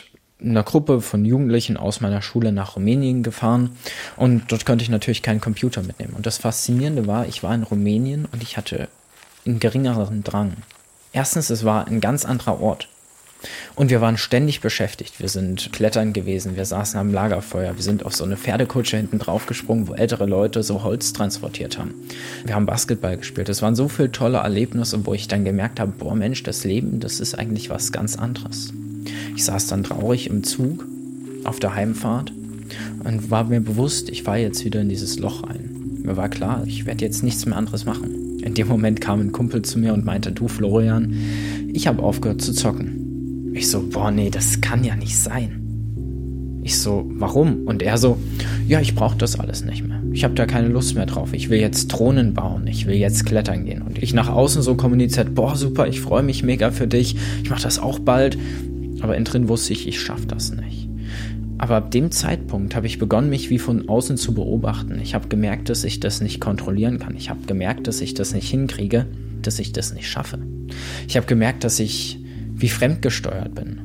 einer Gruppe von Jugendlichen aus meiner Schule nach Rumänien gefahren und dort konnte ich natürlich keinen Computer mitnehmen. Und das Faszinierende war, ich war in Rumänien und ich hatte einen geringeren Drang. Erstens, es war ein ganz anderer Ort. Und wir waren ständig beschäftigt. Wir sind klettern gewesen, wir saßen am Lagerfeuer, wir sind auf so eine Pferdekutsche hinten drauf gesprungen, wo ältere Leute so Holz transportiert haben. Wir haben Basketball gespielt. Es waren so viele tolle Erlebnisse, wo ich dann gemerkt habe, boah Mensch, das Leben, das ist eigentlich was ganz anderes. Ich saß dann traurig im Zug auf der Heimfahrt und war mir bewusst, ich fahre jetzt wieder in dieses Loch rein. Mir war klar, ich werde jetzt nichts mehr anderes machen. In dem Moment kam ein Kumpel zu mir und meinte, du Florian, ich habe aufgehört zu zocken. Ich so, boah, nee, das kann ja nicht sein. Ich so, warum? Und er so, ja, ich brauche das alles nicht mehr. Ich habe da keine Lust mehr drauf. Ich will jetzt Drohnen bauen, ich will jetzt klettern gehen. Und ich nach außen so kommuniziert, boah, super, ich freue mich mega für dich. Ich mache das auch bald. Aber innen drin wusste ich, ich schaffe das nicht. Aber ab dem Zeitpunkt habe ich begonnen, mich wie von außen zu beobachten. Ich habe gemerkt, dass ich das nicht kontrollieren kann. Ich habe gemerkt, dass ich das nicht hinkriege, dass ich das nicht schaffe. Ich habe gemerkt, dass ich wie fremdgesteuert bin.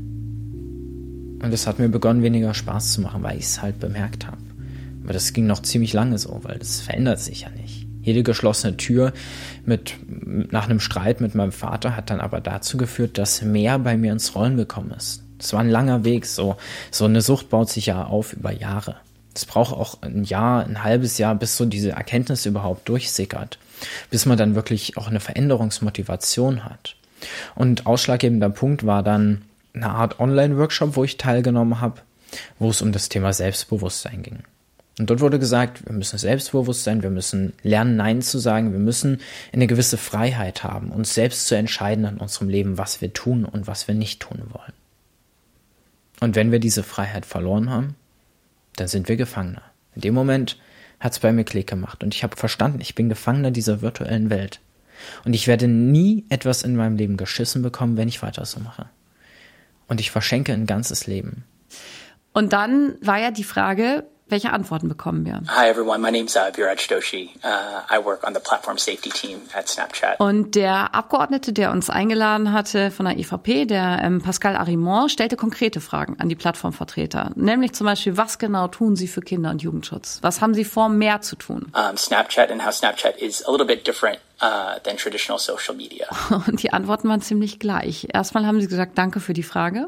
Und es hat mir begonnen, weniger Spaß zu machen, weil ich es halt bemerkt habe. Aber das ging noch ziemlich lange so, weil das verändert sich ja nicht. Jede geschlossene Tür mit, nach einem Streit mit meinem Vater hat dann aber dazu geführt, dass mehr bei mir ins Rollen gekommen ist. Das war ein langer Weg. So, so eine Sucht baut sich ja auf über Jahre. Es braucht auch ein Jahr, ein halbes Jahr, bis so diese Erkenntnis überhaupt durchsickert. Bis man dann wirklich auch eine Veränderungsmotivation hat. Und ausschlaggebender Punkt war dann eine Art Online-Workshop, wo ich teilgenommen habe, wo es um das Thema Selbstbewusstsein ging. Und dort wurde gesagt, wir müssen selbstbewusst sein, wir müssen lernen, Nein zu sagen, wir müssen eine gewisse Freiheit haben, uns selbst zu entscheiden in unserem Leben, was wir tun und was wir nicht tun wollen. Und wenn wir diese Freiheit verloren haben, dann sind wir Gefangener. In dem Moment hat es bei mir Klick gemacht und ich habe verstanden, ich bin Gefangener dieser virtuellen Welt. Und ich werde nie etwas in meinem Leben geschissen bekommen, wenn ich weiter so mache. Und ich verschenke ein ganzes Leben. Und dann war ja die Frage, welche Antworten bekommen wir? Hi everyone, my name's uh, Viraj Doshi. Uh, I work on the platform safety team at Snapchat. Und der Abgeordnete, der uns eingeladen hatte von der E V P, der ähm, Pascal Arimont, stellte konkrete Fragen an die Plattformvertreter. Nämlich zum Beispiel, was genau tun Sie für Kinder- und Jugendschutz? Was haben Sie vor, mehr zu tun? Um, Snapchat and how Snapchat is a little bit different uh, than traditional social media. Und die Antworten waren ziemlich gleich. Erstmal haben sie gesagt, danke für die Frage.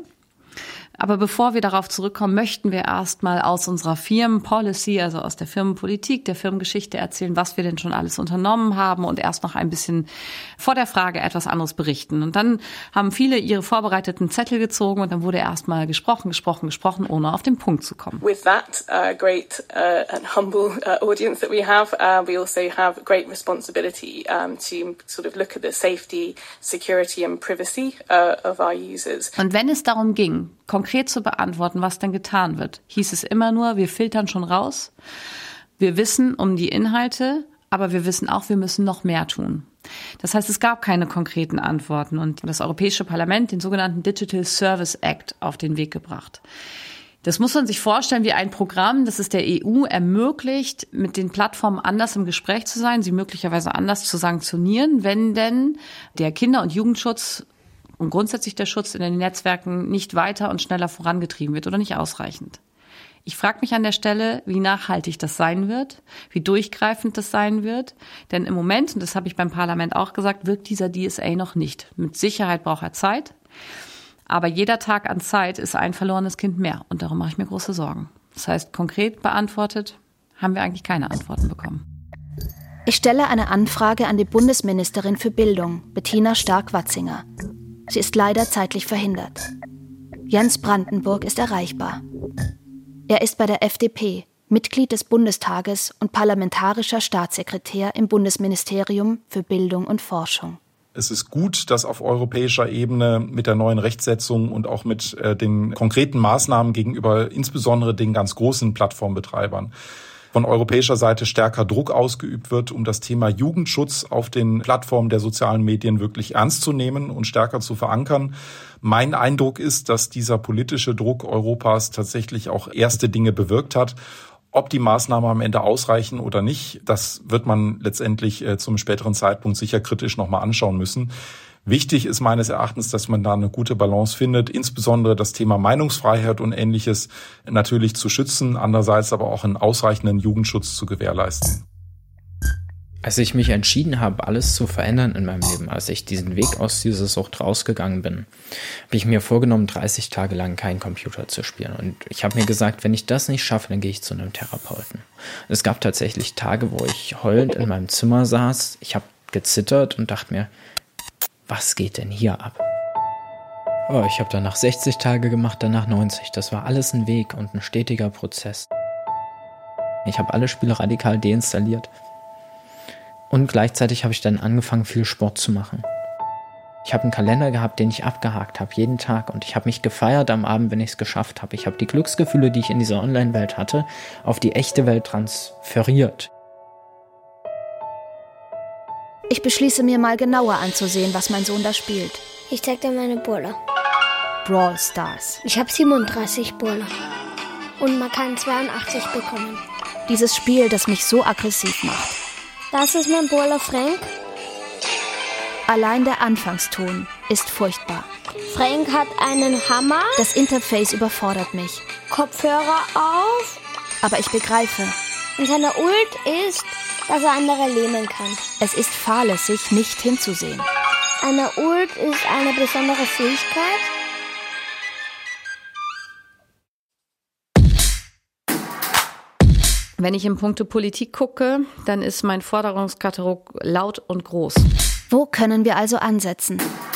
Aber bevor wir darauf zurückkommen, möchten wir erstmal aus unserer Firmenpolicy, also aus der Firmenpolitik, der Firmengeschichte erzählen, was wir denn schon alles unternommen haben und erst noch ein bisschen vor der Frage etwas anderes berichten. Und dann haben viele ihre vorbereiteten Zettel gezogen und dann wurde erstmal gesprochen, gesprochen, gesprochen, ohne auf den Punkt zu kommen. With that uh, great uh, and humble uh, audience that we have, uh, we also have great responsibility um, to sort of look at the safety, security and privacy uh, of our users. Und wenn es darum ging, konkret zu beantworten, was denn getan wird, hieß es immer nur, wir filtern schon raus, wir wissen um die Inhalte, aber wir wissen auch, wir müssen noch mehr tun. Das heißt, es gab keine konkreten Antworten und das Europäische Parlament den sogenannten Digital Service Act auf den Weg gebracht. Das muss man sich vorstellen wie ein Programm, das es der E U ermöglicht, mit den Plattformen anders im Gespräch zu sein, sie möglicherweise anders zu sanktionieren, wenn denn der Kinder- und Jugendschutz und grundsätzlich der Schutz in den Netzwerken nicht weiter und schneller vorangetrieben wird oder nicht ausreichend. Ich frage mich an der Stelle, wie nachhaltig das sein wird, wie durchgreifend das sein wird. Denn im Moment, und das habe ich beim Parlament auch gesagt, wirkt dieser D S A noch nicht. Mit Sicherheit braucht er Zeit. Aber jeder Tag an Zeit ist ein verlorenes Kind mehr. Und darum mache ich mir große Sorgen. Das heißt, konkret beantwortet haben wir eigentlich keine Antworten bekommen. Ich stelle eine Anfrage an die Bundesministerin für Bildung, Bettina Stark-Watzinger. Sie ist leider zeitlich verhindert. Jens Brandenburg ist erreichbar. Er ist bei der F D P, Mitglied des Bundestages und parlamentarischer Staatssekretär im Bundesministerium für Bildung und Forschung. Es ist gut, dass auf europäischer Ebene mit der neuen Rechtsetzung und auch mit äh, den konkreten Maßnahmen gegenüber insbesondere den ganz großen Plattformbetreibern von europäischer Seite stärker Druck ausgeübt wird, um das Thema Jugendschutz auf den Plattformen der sozialen Medien wirklich ernst zu nehmen und stärker zu verankern. Mein Eindruck ist, dass dieser politische Druck Europas tatsächlich auch erste Dinge bewirkt hat. Ob die Maßnahmen am Ende ausreichen oder nicht, das wird man letztendlich äh, zum späteren Zeitpunkt sicher kritisch nochmal anschauen müssen. Wichtig ist meines Erachtens, dass man da eine gute Balance findet, insbesondere das Thema Meinungsfreiheit und Ähnliches natürlich zu schützen, andererseits aber auch einen ausreichenden Jugendschutz zu gewährleisten. Als ich mich entschieden habe, alles zu verändern in meinem Leben, als ich diesen Weg aus dieser Sucht rausgegangen bin, habe ich mir vorgenommen, dreißig Tage lang keinen Computer zu spielen. Und ich habe mir gesagt, wenn ich das nicht schaffe, dann gehe ich zu einem Therapeuten. Es gab tatsächlich Tage, wo ich heulend in meinem Zimmer saß. Ich habe gezittert und dachte mir, was geht denn hier ab? Oh, ich habe danach sechzig Tage gemacht, danach neunzig. Das war alles ein Weg und ein stetiger Prozess. Ich habe alle Spiele radikal deinstalliert. Und gleichzeitig habe ich dann angefangen, viel Sport zu machen. Ich habe einen Kalender gehabt, den ich abgehakt habe, jeden Tag. Und ich habe mich gefeiert am Abend, wenn ich es geschafft habe. Ich habe die Glücksgefühle, die ich in dieser Online-Welt hatte, auf die echte Welt transferiert. Ich beschließe mir mal genauer anzusehen, was mein Sohn da spielt. Ich zeig dir meine Brawler. Brawl Stars. Ich habe siebenunddreißig Brawler. Und man kann zweiundachtzig bekommen. Dieses Spiel, das mich so aggressiv macht. Das ist mein Brawler Frank. Allein der Anfangston ist furchtbar. Frank hat einen Hammer. Das Interface überfordert mich. Kopfhörer auf. Aber ich begreife. Und seine Ult ist, dass er andere lähmen kann. Es ist fahrlässig, nicht hinzusehen. Eine Ult ist eine besondere Fähigkeit. Wenn ich in puncto Politik gucke, dann ist mein Forderungskatalog laut und groß. Wo können wir also ansetzen?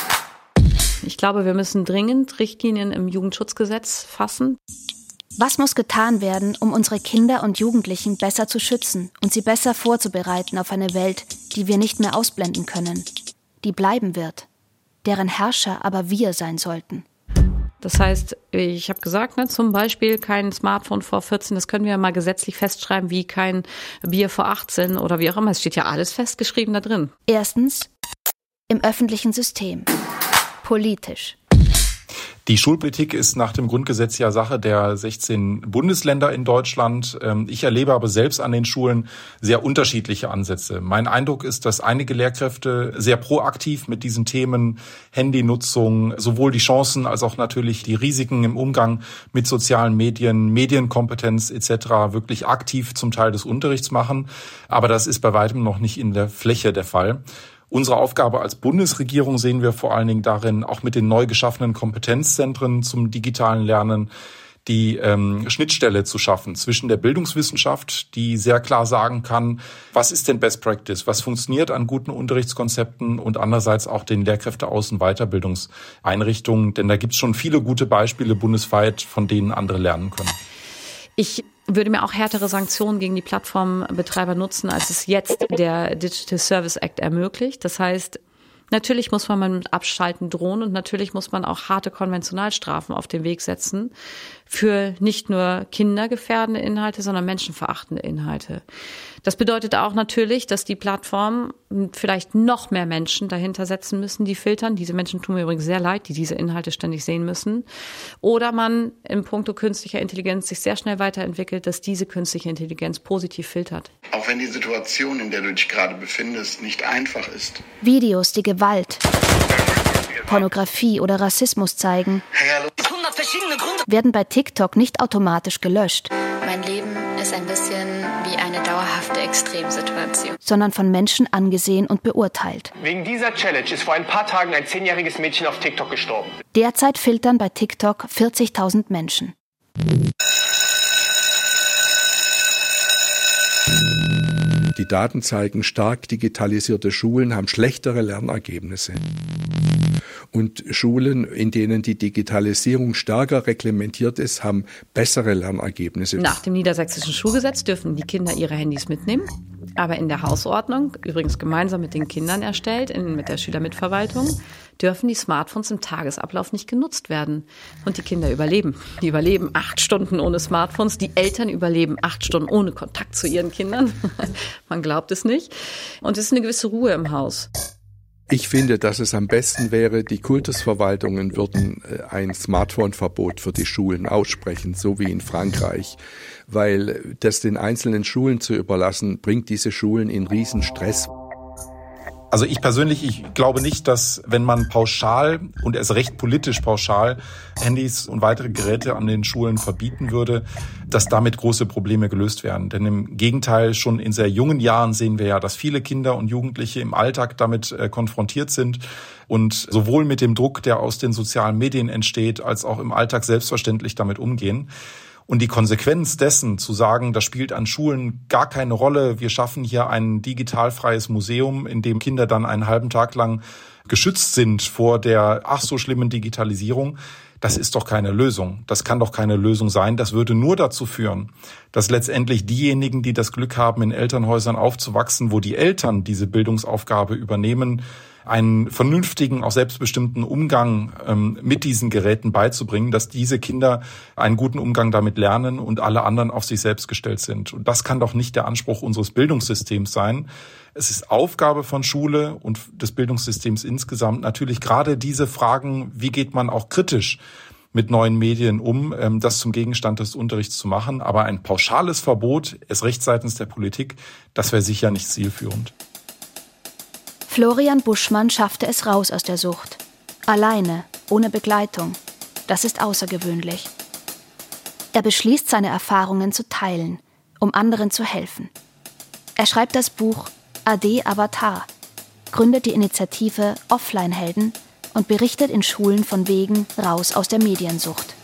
Ich glaube, wir müssen dringend Richtlinien im Jugendschutzgesetz fassen. Was muss getan werden, um unsere Kinder und Jugendlichen besser zu schützen und sie besser vorzubereiten auf eine Welt, die wir nicht mehr ausblenden können, die bleiben wird, deren Herrscher aber wir sein sollten? Das heißt, ich habe gesagt, ne, zum Beispiel kein Smartphone vor vierzehn, das können wir ja mal gesetzlich festschreiben, wie kein Bier vor achtzehn oder wie auch immer. Es steht ja alles festgeschrieben da drin. Erstens, im öffentlichen System. Politisch. Die Schulpolitik ist nach dem Grundgesetz ja Sache der sechzehn Bundesländer in Deutschland. Ich erlebe aber selbst an den Schulen sehr unterschiedliche Ansätze. Mein Eindruck ist, dass einige Lehrkräfte sehr proaktiv mit diesen Themen Handynutzung, sowohl die Chancen als auch natürlich die Risiken im Umgang mit sozialen Medien, Medienkompetenz et cetera wirklich aktiv zum Teil des Unterrichts machen. Aber das ist bei weitem noch nicht in der Fläche der Fall. Unsere Aufgabe als Bundesregierung sehen wir vor allen Dingen darin, auch mit den neu geschaffenen Kompetenzzentren zum digitalen Lernen die ähm, Schnittstelle zu schaffen zwischen der Bildungswissenschaft, die sehr klar sagen kann, was ist denn Best Practice, was funktioniert an guten Unterrichtskonzepten, und andererseits auch den Lehrkräfte-Aus- und Weiterbildungseinrichtungen. Denn da gibt es schon viele gute Beispiele bundesweit, von denen andere lernen können. Ich würde mir auch härtere Sanktionen gegen die Plattformbetreiber nutzen, als es jetzt der Digital Service Act ermöglicht. Das heißt, natürlich muss man mit Abschalten drohen und natürlich muss man auch harte Konventionalstrafen auf den Weg setzen für nicht nur kindergefährdende Inhalte, sondern menschenverachtende Inhalte. Das bedeutet auch natürlich, dass die Plattformen vielleicht noch mehr Menschen dahinter setzen müssen, die filtern. Diese Menschen tun mir übrigens sehr leid, die diese Inhalte ständig sehen müssen. Oder man in puncto künstlicher Intelligenz sich sehr schnell weiterentwickelt, dass diese künstliche Intelligenz positiv filtert. Auch wenn die Situation, in der du dich gerade befindest, nicht einfach ist. Videos, die Gewalt, Pornografie oder Rassismus zeigen, werden bei TikTok nicht automatisch gelöscht. Mein Leben ist ein bisschen wie eine dauerhafte Extremsituation. Sondern von Menschen angesehen und beurteilt. Wegen dieser Challenge ist vor ein paar Tagen ein zehnjähriges Mädchen auf TikTok gestorben. Derzeit filtern bei TikTok vierzigtausend Menschen. Die Daten zeigen, stark digitalisierte Schulen haben schlechtere Lernergebnisse. Und Schulen, in denen die Digitalisierung stärker reglementiert ist, haben bessere Lernergebnisse. Nach dem niedersächsischen Schulgesetz dürfen die Kinder ihre Handys mitnehmen. Aber in der Hausordnung, übrigens gemeinsam mit den Kindern erstellt, in, mit der Schülermitverwaltung, dürfen die Smartphones im Tagesablauf nicht genutzt werden. Und die Kinder überleben. Die überleben acht Stunden ohne Smartphones. Die Eltern überleben acht Stunden ohne Kontakt zu ihren Kindern. Man glaubt es nicht. Und es ist eine gewisse Ruhe im Haus. Ich finde, dass es am besten wäre, die Kultusverwaltungen würden ein Smartphone-Verbot für die Schulen aussprechen, so wie in Frankreich. Weil das den einzelnen Schulen zu überlassen, bringt diese Schulen in riesen Stress. Also ich persönlich, ich glaube nicht, dass wenn man pauschal und erst recht politisch pauschal Handys und weitere Geräte an den Schulen verbieten würde, dass damit große Probleme gelöst werden. Denn im Gegenteil, schon in sehr jungen Jahren sehen wir ja, dass viele Kinder und Jugendliche im Alltag damit äh, konfrontiert sind und sowohl mit dem Druck, der aus den sozialen Medien entsteht, als auch im Alltag selbstverständlich damit umgehen. Und die Konsequenz dessen, zu sagen, das spielt an Schulen gar keine Rolle, wir schaffen hier ein digitalfreies Museum, in dem Kinder dann einen halben Tag lang geschützt sind vor der ach so schlimmen Digitalisierung, das ist doch keine Lösung. Das kann doch keine Lösung sein. Das würde nur dazu führen, dass letztendlich diejenigen, die das Glück haben, in Elternhäusern aufzuwachsen, wo die Eltern diese Bildungsaufgabe übernehmen, einen vernünftigen, auch selbstbestimmten Umgang ähm, mit diesen Geräten beizubringen, dass diese Kinder einen guten Umgang damit lernen und alle anderen auf sich selbst gestellt sind. Und das kann doch nicht der Anspruch unseres Bildungssystems sein. Es ist Aufgabe von Schule und des Bildungssystems insgesamt natürlich gerade diese Fragen, wie geht man auch kritisch mit neuen Medien um, ähm, das zum Gegenstand des Unterrichts zu machen. Aber ein pauschales Verbot, erst recht seitens der Politik, das wäre sicher nicht zielführend. Florian Buschmann schaffte es raus aus der Sucht. Alleine, ohne Begleitung. Das ist außergewöhnlich. Er beschließt, seine Erfahrungen zu teilen, um anderen zu helfen. Er schreibt das Buch Ade Avatar, gründet die Initiative Offline-Helden und berichtet in Schulen von Wegen raus aus der Mediensucht.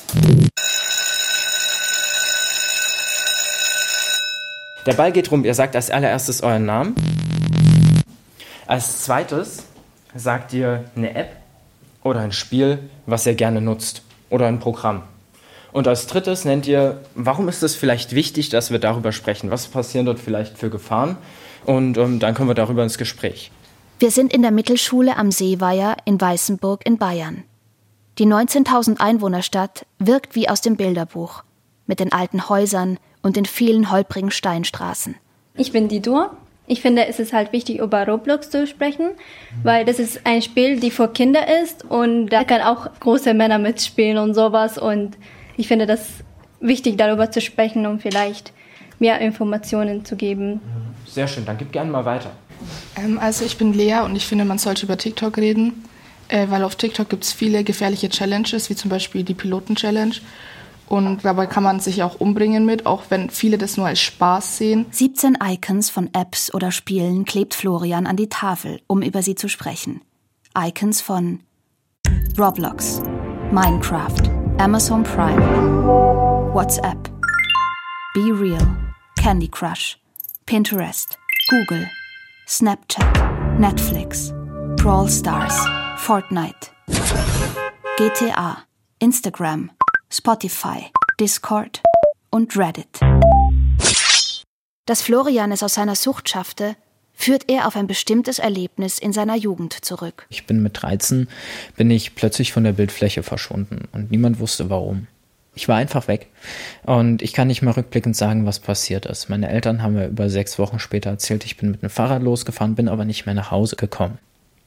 Der Ball geht rum, ihr sagt als allererstes euren Namen. Als zweites sagt ihr eine App oder ein Spiel, was ihr gerne nutzt oder ein Programm. Und als drittes nennt ihr, warum ist es vielleicht wichtig, dass wir darüber sprechen? Was passieren dort vielleicht für Gefahren? Und ähm, dann kommen wir darüber ins Gespräch. Wir sind in der Mittelschule am Seeweiher in Weißenburg in Bayern. Die neunzehntausend Einwohnerstadt wirkt wie aus dem Bilderbuch, mit den alten Häusern und den vielen holprigen Steinstraßen. Ich bin die Dur. Ich finde, es ist halt wichtig, über Roblox zu sprechen, weil das ist ein Spiel, die für Kinder ist und da kann auch große Männer mitspielen und sowas. Und ich finde das wichtig, darüber zu sprechen, um vielleicht mehr Informationen zu geben. Sehr schön, dann gib gerne mal weiter. Ähm, also ich bin Lea und ich finde, man sollte über TikTok reden, äh, weil auf TikTok gibt es viele gefährliche Challenges, wie zum Beispiel die Piloten-Challenge. Und dabei kann man sich auch umbringen mit, auch wenn viele das nur als Spaß sehen. siebzehn Icons von Apps oder Spielen klebt Florian an die Tafel, um über sie zu sprechen. Icons von Roblox, Minecraft, Amazon Prime, WhatsApp, Be Real, Candy Crush, Pinterest, Google, Snapchat, Netflix, Brawl Stars, Fortnite, G T A, Instagram, Spotify, Discord und Reddit. Dass Florian es aus seiner Sucht schaffte, führt er auf ein bestimmtes Erlebnis in seiner Jugend zurück. Ich bin mit dreizehn, bin ich plötzlich von der Bildfläche verschwunden und niemand wusste warum. Ich war einfach weg und ich kann nicht mal rückblickend sagen, was passiert ist. Meine Eltern haben mir über sechs Wochen später erzählt, ich bin mit dem Fahrrad losgefahren, bin aber nicht mehr nach Hause gekommen.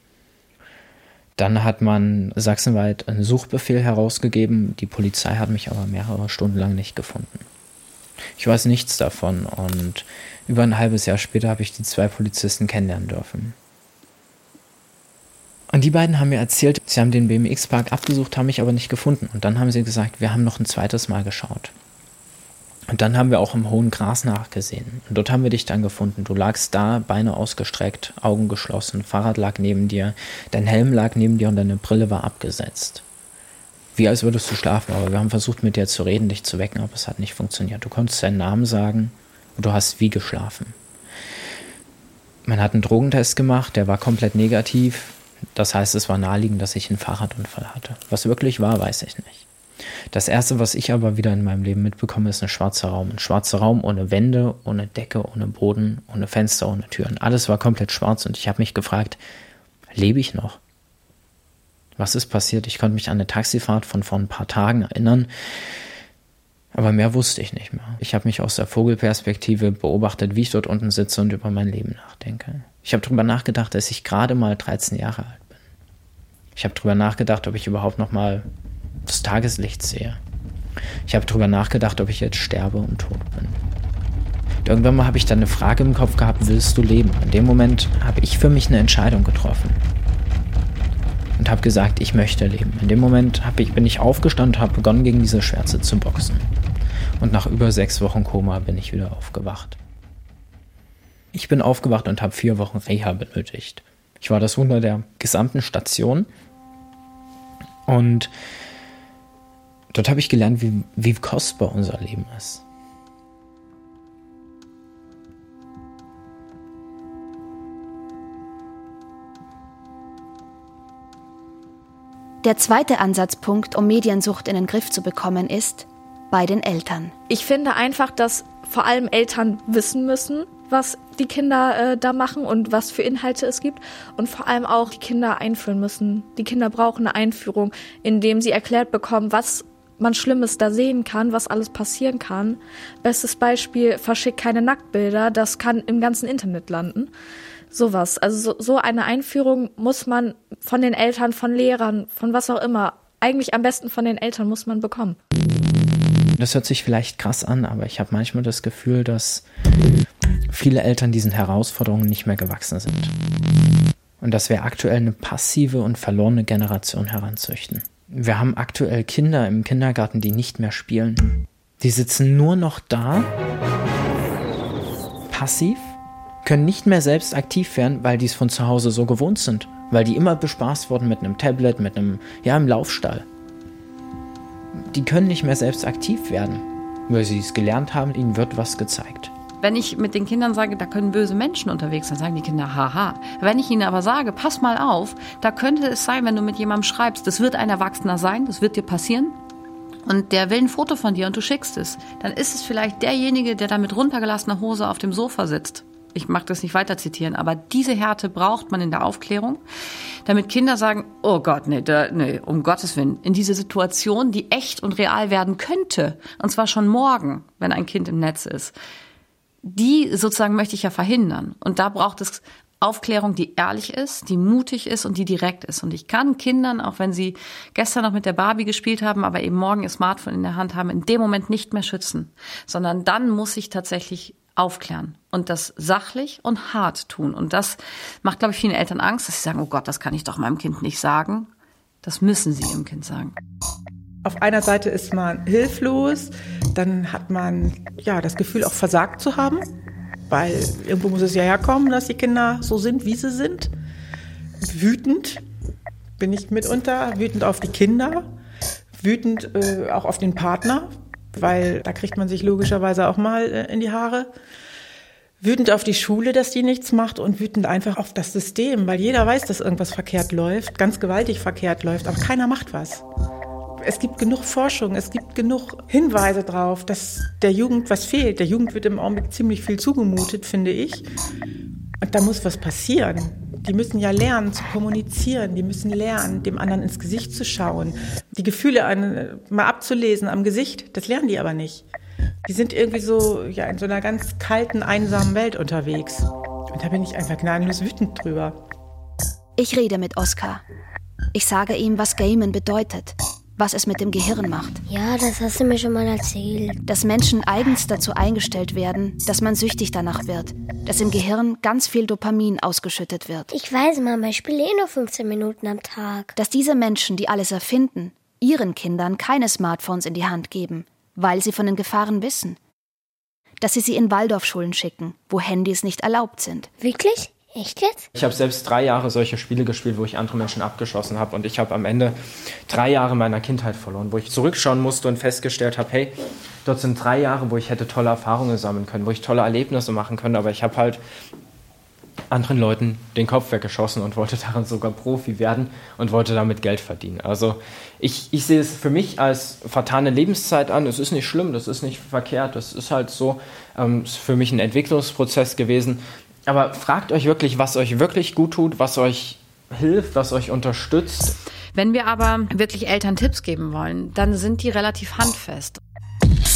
Dann hat man sachsenweit einen Suchbefehl herausgegeben. Die Polizei hat mich aber mehrere Stunden lang nicht gefunden. Ich weiß nichts davon und über ein halbes Jahr später habe ich die zwei Polizisten kennenlernen dürfen. Und die beiden haben mir erzählt, sie haben den B M X-Park abgesucht, haben mich aber nicht gefunden. Und dann haben sie gesagt, wir haben noch ein zweites Mal geschaut. Und dann haben wir auch im hohen Gras nachgesehen. Und dort haben wir dich dann gefunden. Du lagst da, Beine ausgestreckt, Augen geschlossen, Fahrrad lag neben dir, dein Helm lag neben dir und deine Brille war abgesetzt. Wie als würdest du schlafen, aber wir haben versucht mit dir zu reden, dich zu wecken, aber es hat nicht funktioniert. Du konntest deinen Namen sagen und du hast wie geschlafen. Man hat einen Drogentest gemacht, der war komplett negativ. Das heißt, es war naheliegend, dass ich einen Fahrradunfall hatte. Was wirklich war, weiß ich nicht. Das Erste, was ich aber wieder in meinem Leben mitbekomme, ist ein schwarzer Raum. Ein schwarzer Raum ohne Wände, ohne Decke, ohne Boden, ohne Fenster, ohne Türen. Alles war komplett schwarz und ich habe mich gefragt, lebe ich noch? Was ist passiert? Ich konnte mich an eine Taxifahrt von vor ein paar Tagen erinnern. Aber mehr wusste ich nicht mehr. Ich habe mich aus der Vogelperspektive beobachtet, wie ich dort unten sitze und über mein Leben nachdenke. Ich habe darüber nachgedacht, dass ich gerade mal dreizehn Jahre alt bin. Ich habe darüber nachgedacht, ob ich überhaupt noch mal das Tageslicht sehe. Ich habe darüber nachgedacht, ob ich jetzt sterbe und tot bin. Und irgendwann mal habe ich dann eine Frage im Kopf gehabt, willst du leben? In dem Moment habe ich für mich eine Entscheidung getroffen. Und habe gesagt, ich möchte leben. In dem Moment hab ich, bin ich aufgestanden und habe begonnen, gegen diese Schwärze zu boxen. Und nach über sechs Wochen Koma bin ich wieder aufgewacht. Ich bin aufgewacht und habe vier Wochen Reha benötigt. Ich war das Wunder der gesamten Station. Und dort habe ich gelernt, wie, wie kostbar unser Leben ist. Der zweite Ansatzpunkt, um Mediensucht in den Griff zu bekommen, ist bei den Eltern. Ich finde einfach, dass vor allem Eltern wissen müssen, was die Kinder äh, da machen und was für Inhalte es gibt. Und vor allem auch die Kinder einführen müssen. Die Kinder brauchen eine Einführung, indem sie erklärt bekommen, was man Schlimmes da sehen kann, was alles passieren kann. Bestes Beispiel, verschickt keine Nacktbilder, das kann im ganzen Internet landen. Sowas. Also so, so eine Einführung muss man von den Eltern, von Lehrern, von was auch immer, eigentlich am besten von den Eltern muss man bekommen. Das hört sich vielleicht krass an, aber ich habe manchmal das Gefühl, dass viele Eltern diesen Herausforderungen nicht mehr gewachsen sind. Und dass wir aktuell eine passive und verlorene Generation heranzüchten. Wir haben aktuell Kinder im Kindergarten, die nicht mehr spielen. Die sitzen nur noch da, passiv, können nicht mehr selbst aktiv werden, weil die es von zu Hause so gewohnt sind. Weil die immer bespaßt wurden mit einem Tablet, mit einem, ja, im Laufstall. Die können nicht mehr selbst aktiv werden, weil sie es gelernt haben, ihnen wird was gezeigt. Wenn ich mit den Kindern sage, da können böse Menschen unterwegs sein, sagen die Kinder, haha. Wenn ich ihnen aber sage, pass mal auf, da könnte es sein, wenn du mit jemandem schreibst, das wird ein Erwachsener sein, das wird dir passieren. Und der will ein Foto von dir und du schickst es. Dann ist es vielleicht derjenige, der da mit runtergelassener Hose auf dem Sofa sitzt. Ich mag das nicht weiter zitieren, aber diese Härte braucht man in der Aufklärung, damit Kinder sagen, oh Gott, nee, da, nee, um Gottes Willen, in diese Situation, die echt und real werden könnte, und zwar schon morgen, wenn ein Kind im Netz ist, die sozusagen möchte ich ja verhindern. Und da braucht es Aufklärung, die ehrlich ist, die mutig ist und die direkt ist. Und ich kann Kindern, auch wenn sie gestern noch mit der Barbie gespielt haben, aber eben morgen ihr Smartphone in der Hand haben, in dem Moment nicht mehr schützen, sondern dann muss ich tatsächlich aufklären und das sachlich und hart tun. Und das macht, glaube ich, vielen Eltern Angst, dass sie sagen, oh Gott, das kann ich doch meinem Kind nicht sagen. Das müssen sie ihrem Kind sagen. Auf einer Seite ist man hilflos, dann hat man ja das Gefühl, auch versagt zu haben, weil irgendwo muss es ja herkommen, dass die Kinder so sind, wie sie sind. Wütend bin ich mitunter, wütend auf die Kinder, wütend äh, auch auf den Partner, weil da kriegt man sich logischerweise auch mal äh, in die Haare. Wütend auf die Schule, dass die nichts macht und wütend einfach auf das System, weil jeder weiß, dass irgendwas verkehrt läuft, ganz gewaltig verkehrt läuft, aber keiner macht was. Es gibt genug Forschung, es gibt genug Hinweise darauf, dass der Jugend was fehlt. Der Jugend wird im Augenblick ziemlich viel zugemutet, finde ich. Und da muss was passieren. Die müssen ja lernen zu kommunizieren, die müssen lernen, dem anderen ins Gesicht zu schauen, die Gefühle an, mal abzulesen am Gesicht, das lernen die aber nicht. Die sind irgendwie so ja, in so einer ganz kalten, einsamen Welt unterwegs. Und da bin ich einfach gnadenlos wütend drüber. Ich rede mit Oskar. Ich sage ihm, was Gamen bedeutet, was es mit dem Gehirn macht. Ja, das hast du mir schon mal erzählt. Dass Menschen eigens dazu eingestellt werden, dass man süchtig danach wird. Dass im Gehirn ganz viel Dopamin ausgeschüttet wird. Ich weiß, Mama, ich spiele eh nur fünfzehn Minuten am Tag. Dass diese Menschen, die alles erfinden, ihren Kindern keine Smartphones in die Hand geben, weil sie von den Gefahren wissen. Dass sie sie in Waldorfschulen schicken, wo Handys nicht erlaubt sind. Wirklich? Echt jetzt? Ich habe selbst drei Jahre solche Spiele gespielt, wo ich andere Menschen abgeschossen habe. Und ich habe am Ende drei Jahre meiner Kindheit verloren, wo ich zurückschauen musste und festgestellt habe, hey, dort sind drei Jahre, wo ich hätte tolle Erfahrungen sammeln können, wo ich tolle Erlebnisse machen können. Aber ich habe halt anderen Leuten den Kopf weggeschossen und wollte darin sogar Profi werden und wollte damit Geld verdienen. Also ich, ich sehe es für mich als vertane Lebenszeit an. Es ist nicht schlimm, das ist nicht verkehrt, das ist halt so. Ähm, ist für mich ein Entwicklungsprozess gewesen. Aber fragt euch wirklich, was euch wirklich gut tut, was euch hilft, was euch unterstützt. Wenn wir aber wirklich Eltern Tipps geben wollen, dann sind die relativ handfest.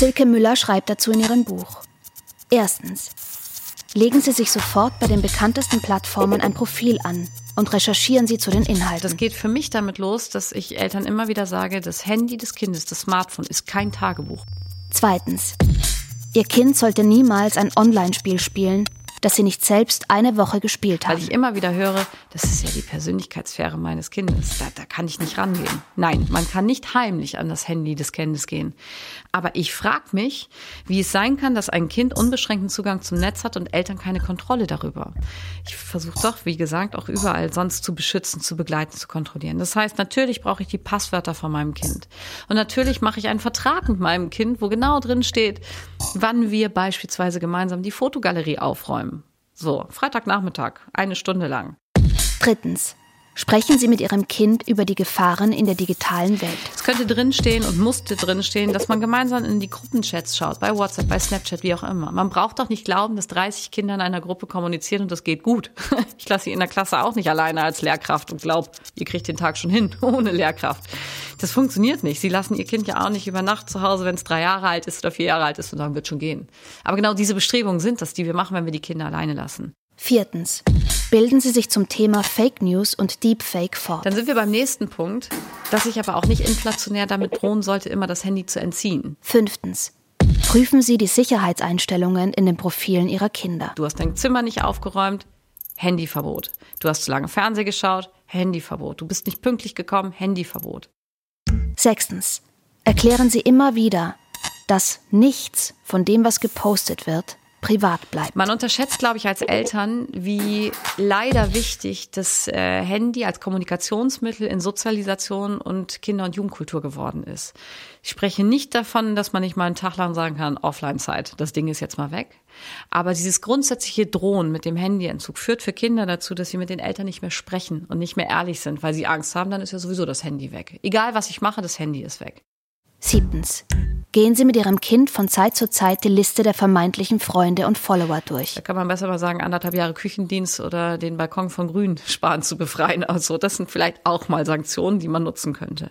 Silke Müller schreibt dazu in ihrem Buch. Erstens. Legen Sie sich sofort bei den bekanntesten Plattformen ein Profil an und recherchieren Sie zu den Inhalten. Das geht für mich damit los, dass ich Eltern immer wieder sage, das Handy des Kindes, das Smartphone, ist kein Tagebuch. Zweitens. Ihr Kind sollte niemals ein Online-Spiel spielen, das Sie nicht selbst eine Woche gespielt haben. Weil ich immer wieder höre, das ist ja die Persönlichkeitssphäre meines Kindes. Da, da kann ich nicht rangehen. Nein, man kann nicht heimlich an das Handy des Kindes gehen. Aber ich frage mich, wie es sein kann, dass ein Kind unbeschränkten Zugang zum Netz hat und Eltern keine Kontrolle darüber. Ich versuche doch, wie gesagt, auch überall sonst zu beschützen, zu begleiten, zu kontrollieren. Das heißt, natürlich brauche ich die Passwörter von meinem Kind. Und natürlich mache ich einen Vertrag mit meinem Kind, wo genau drin steht, wann wir beispielsweise gemeinsam die Fotogalerie aufräumen. So, Freitagnachmittag, eine Stunde lang. Drittens. Sprechen Sie mit Ihrem Kind über die Gefahren in der digitalen Welt. Es könnte drinstehen und musste drinstehen, dass man gemeinsam in die Gruppenchats schaut, bei WhatsApp, bei Snapchat, wie auch immer. Man braucht doch nicht glauben, dass dreißig Kinder in einer Gruppe kommunizieren und das geht gut. Ich lasse sie in der Klasse auch nicht alleine als Lehrkraft und glaube, ihr kriegt den Tag schon hin, ohne Lehrkraft. Das funktioniert nicht. Sie lassen ihr Kind ja auch nicht über Nacht zu Hause, wenn es drei Jahre alt ist oder vier Jahre alt ist und sagen, wird schon gehen. Aber genau diese Bestrebungen sind das, die wir machen, wenn wir die Kinder alleine lassen. Viertens. Bilden Sie sich zum Thema Fake News und Deepfake fort. Dann sind wir beim nächsten Punkt, dass ich aber auch nicht inflationär damit drohen sollte, immer das Handy zu entziehen. Fünftens. Prüfen Sie die Sicherheitseinstellungen in den Profilen Ihrer Kinder. Du hast dein Zimmer nicht aufgeräumt, Handyverbot. Du hast zu lange Fernsehen geschaut, Handyverbot. Du bist nicht pünktlich gekommen, Handyverbot. Sechstens. Erklären Sie immer wieder, dass nichts von dem, was gepostet wird, privat bleibt. Man unterschätzt, glaube ich, als Eltern, wie leider wichtig das äh, Handy als Kommunikationsmittel in Sozialisation und Kinder- und Jugendkultur geworden ist. Ich spreche nicht davon, dass man nicht mal einen Tag lang sagen kann, Offline-Zeit, das Ding ist jetzt mal weg. Aber dieses grundsätzliche Drohen mit dem Handyentzug führt für Kinder dazu, dass sie mit den Eltern nicht mehr sprechen und nicht mehr ehrlich sind, weil sie Angst haben, dann ist ja sowieso das Handy weg. Egal, was ich mache, das Handy ist weg. Siebtens. Gehen Sie mit Ihrem Kind von Zeit zu Zeit die Liste der vermeintlichen Freunde und Follower durch. Da kann man besser mal sagen, anderthalb Jahre Küchendienst oder den Balkon von Grün sparen zu befreien. Also das sind vielleicht auch mal Sanktionen, die man nutzen könnte.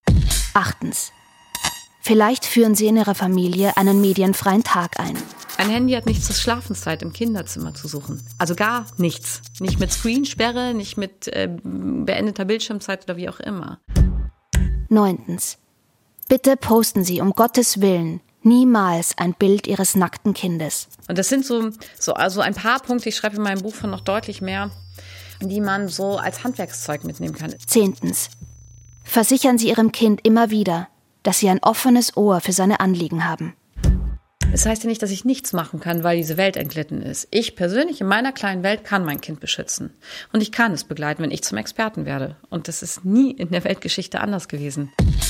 Achtens. Vielleicht führen Sie in Ihrer Familie einen medienfreien Tag ein. Ein Handy hat nichts zur Schlafenszeit im Kinderzimmer zu suchen. Also gar nichts. Nicht mit Screensperre, nicht mit äh, beendeter Bildschirmzeit oder wie auch immer. Neuntens. Bitte posten Sie um Gottes Willen niemals ein Bild Ihres nackten Kindes. Und das sind so, so also ein paar Punkte, ich schreibe in meinem Buch von noch deutlich mehr, die man so als Handwerkszeug mitnehmen kann. Zehntens. Versichern Sie Ihrem Kind immer wieder, dass Sie ein offenes Ohr für seine Anliegen haben. Es heißt ja nicht, dass ich nichts machen kann, weil diese Welt entglitten ist. Ich persönlich in meiner kleinen Welt kann mein Kind beschützen. Und ich kann es begleiten, wenn ich zum Experten werde. Und das ist nie in der Weltgeschichte anders gewesen.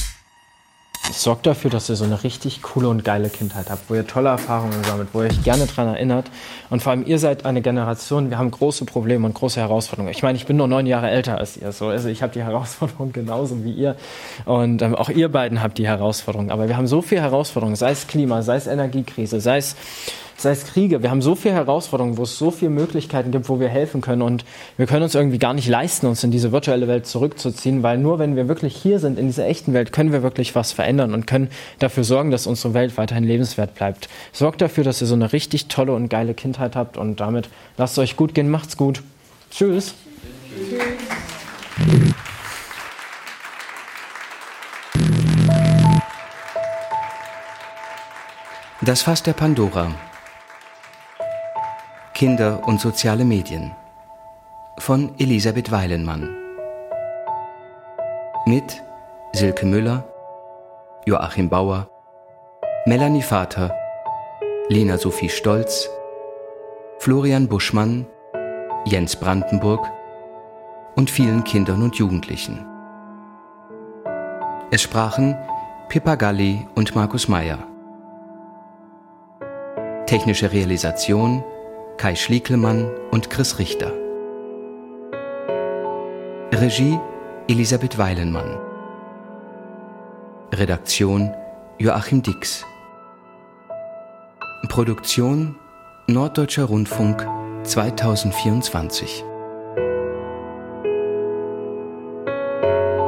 Sorgt dafür, dass ihr so eine richtig coole und geile Kindheit habt, wo ihr tolle Erfahrungen sammelt, wo ihr euch gerne daran erinnert. Und vor allem, ihr seid eine Generation, wir haben große Probleme und große Herausforderungen. Ich meine, ich bin nur neun Jahre älter als ihr, so. Also ich habe die Herausforderungen genauso wie ihr. Und ähm, auch ihr beiden habt die Herausforderungen. Aber wir haben so viele Herausforderungen, sei es Klima, sei es Energiekrise, sei es sei es Kriege. Wir haben so viele Herausforderungen, wo es so viele Möglichkeiten gibt, wo wir helfen können. Und wir können uns irgendwie gar nicht leisten, uns in diese virtuelle Welt zurückzuziehen, weil nur wenn wir wirklich hier sind, in dieser echten Welt, können wir wirklich was verändern und können dafür sorgen, dass unsere Welt weiterhin lebenswert bleibt. Sorgt dafür, dass ihr so eine richtig tolle und geile Kindheit habt und damit lasst es euch gut gehen. Macht's gut. Tschüss. Tschüss. Das Fass der Pandora. Kinder und soziale Medien von Elisabeth Weilenmann. Mit Silke Müller, Joachim Bauer, Melanie Vater, Lena Sophie Stolz, Florian Buschmann, Jens Brandenburg und vielen Kindern und Jugendlichen. Es sprachen Pippa Galli und Markus Meyer. Technische Realisation Kai Schliekelmann und Chris Richter. Regie Elisabeth Weilenmann. Redaktion Joachim Dix. Produktion Norddeutscher Rundfunk zweitausendvierundzwanzig.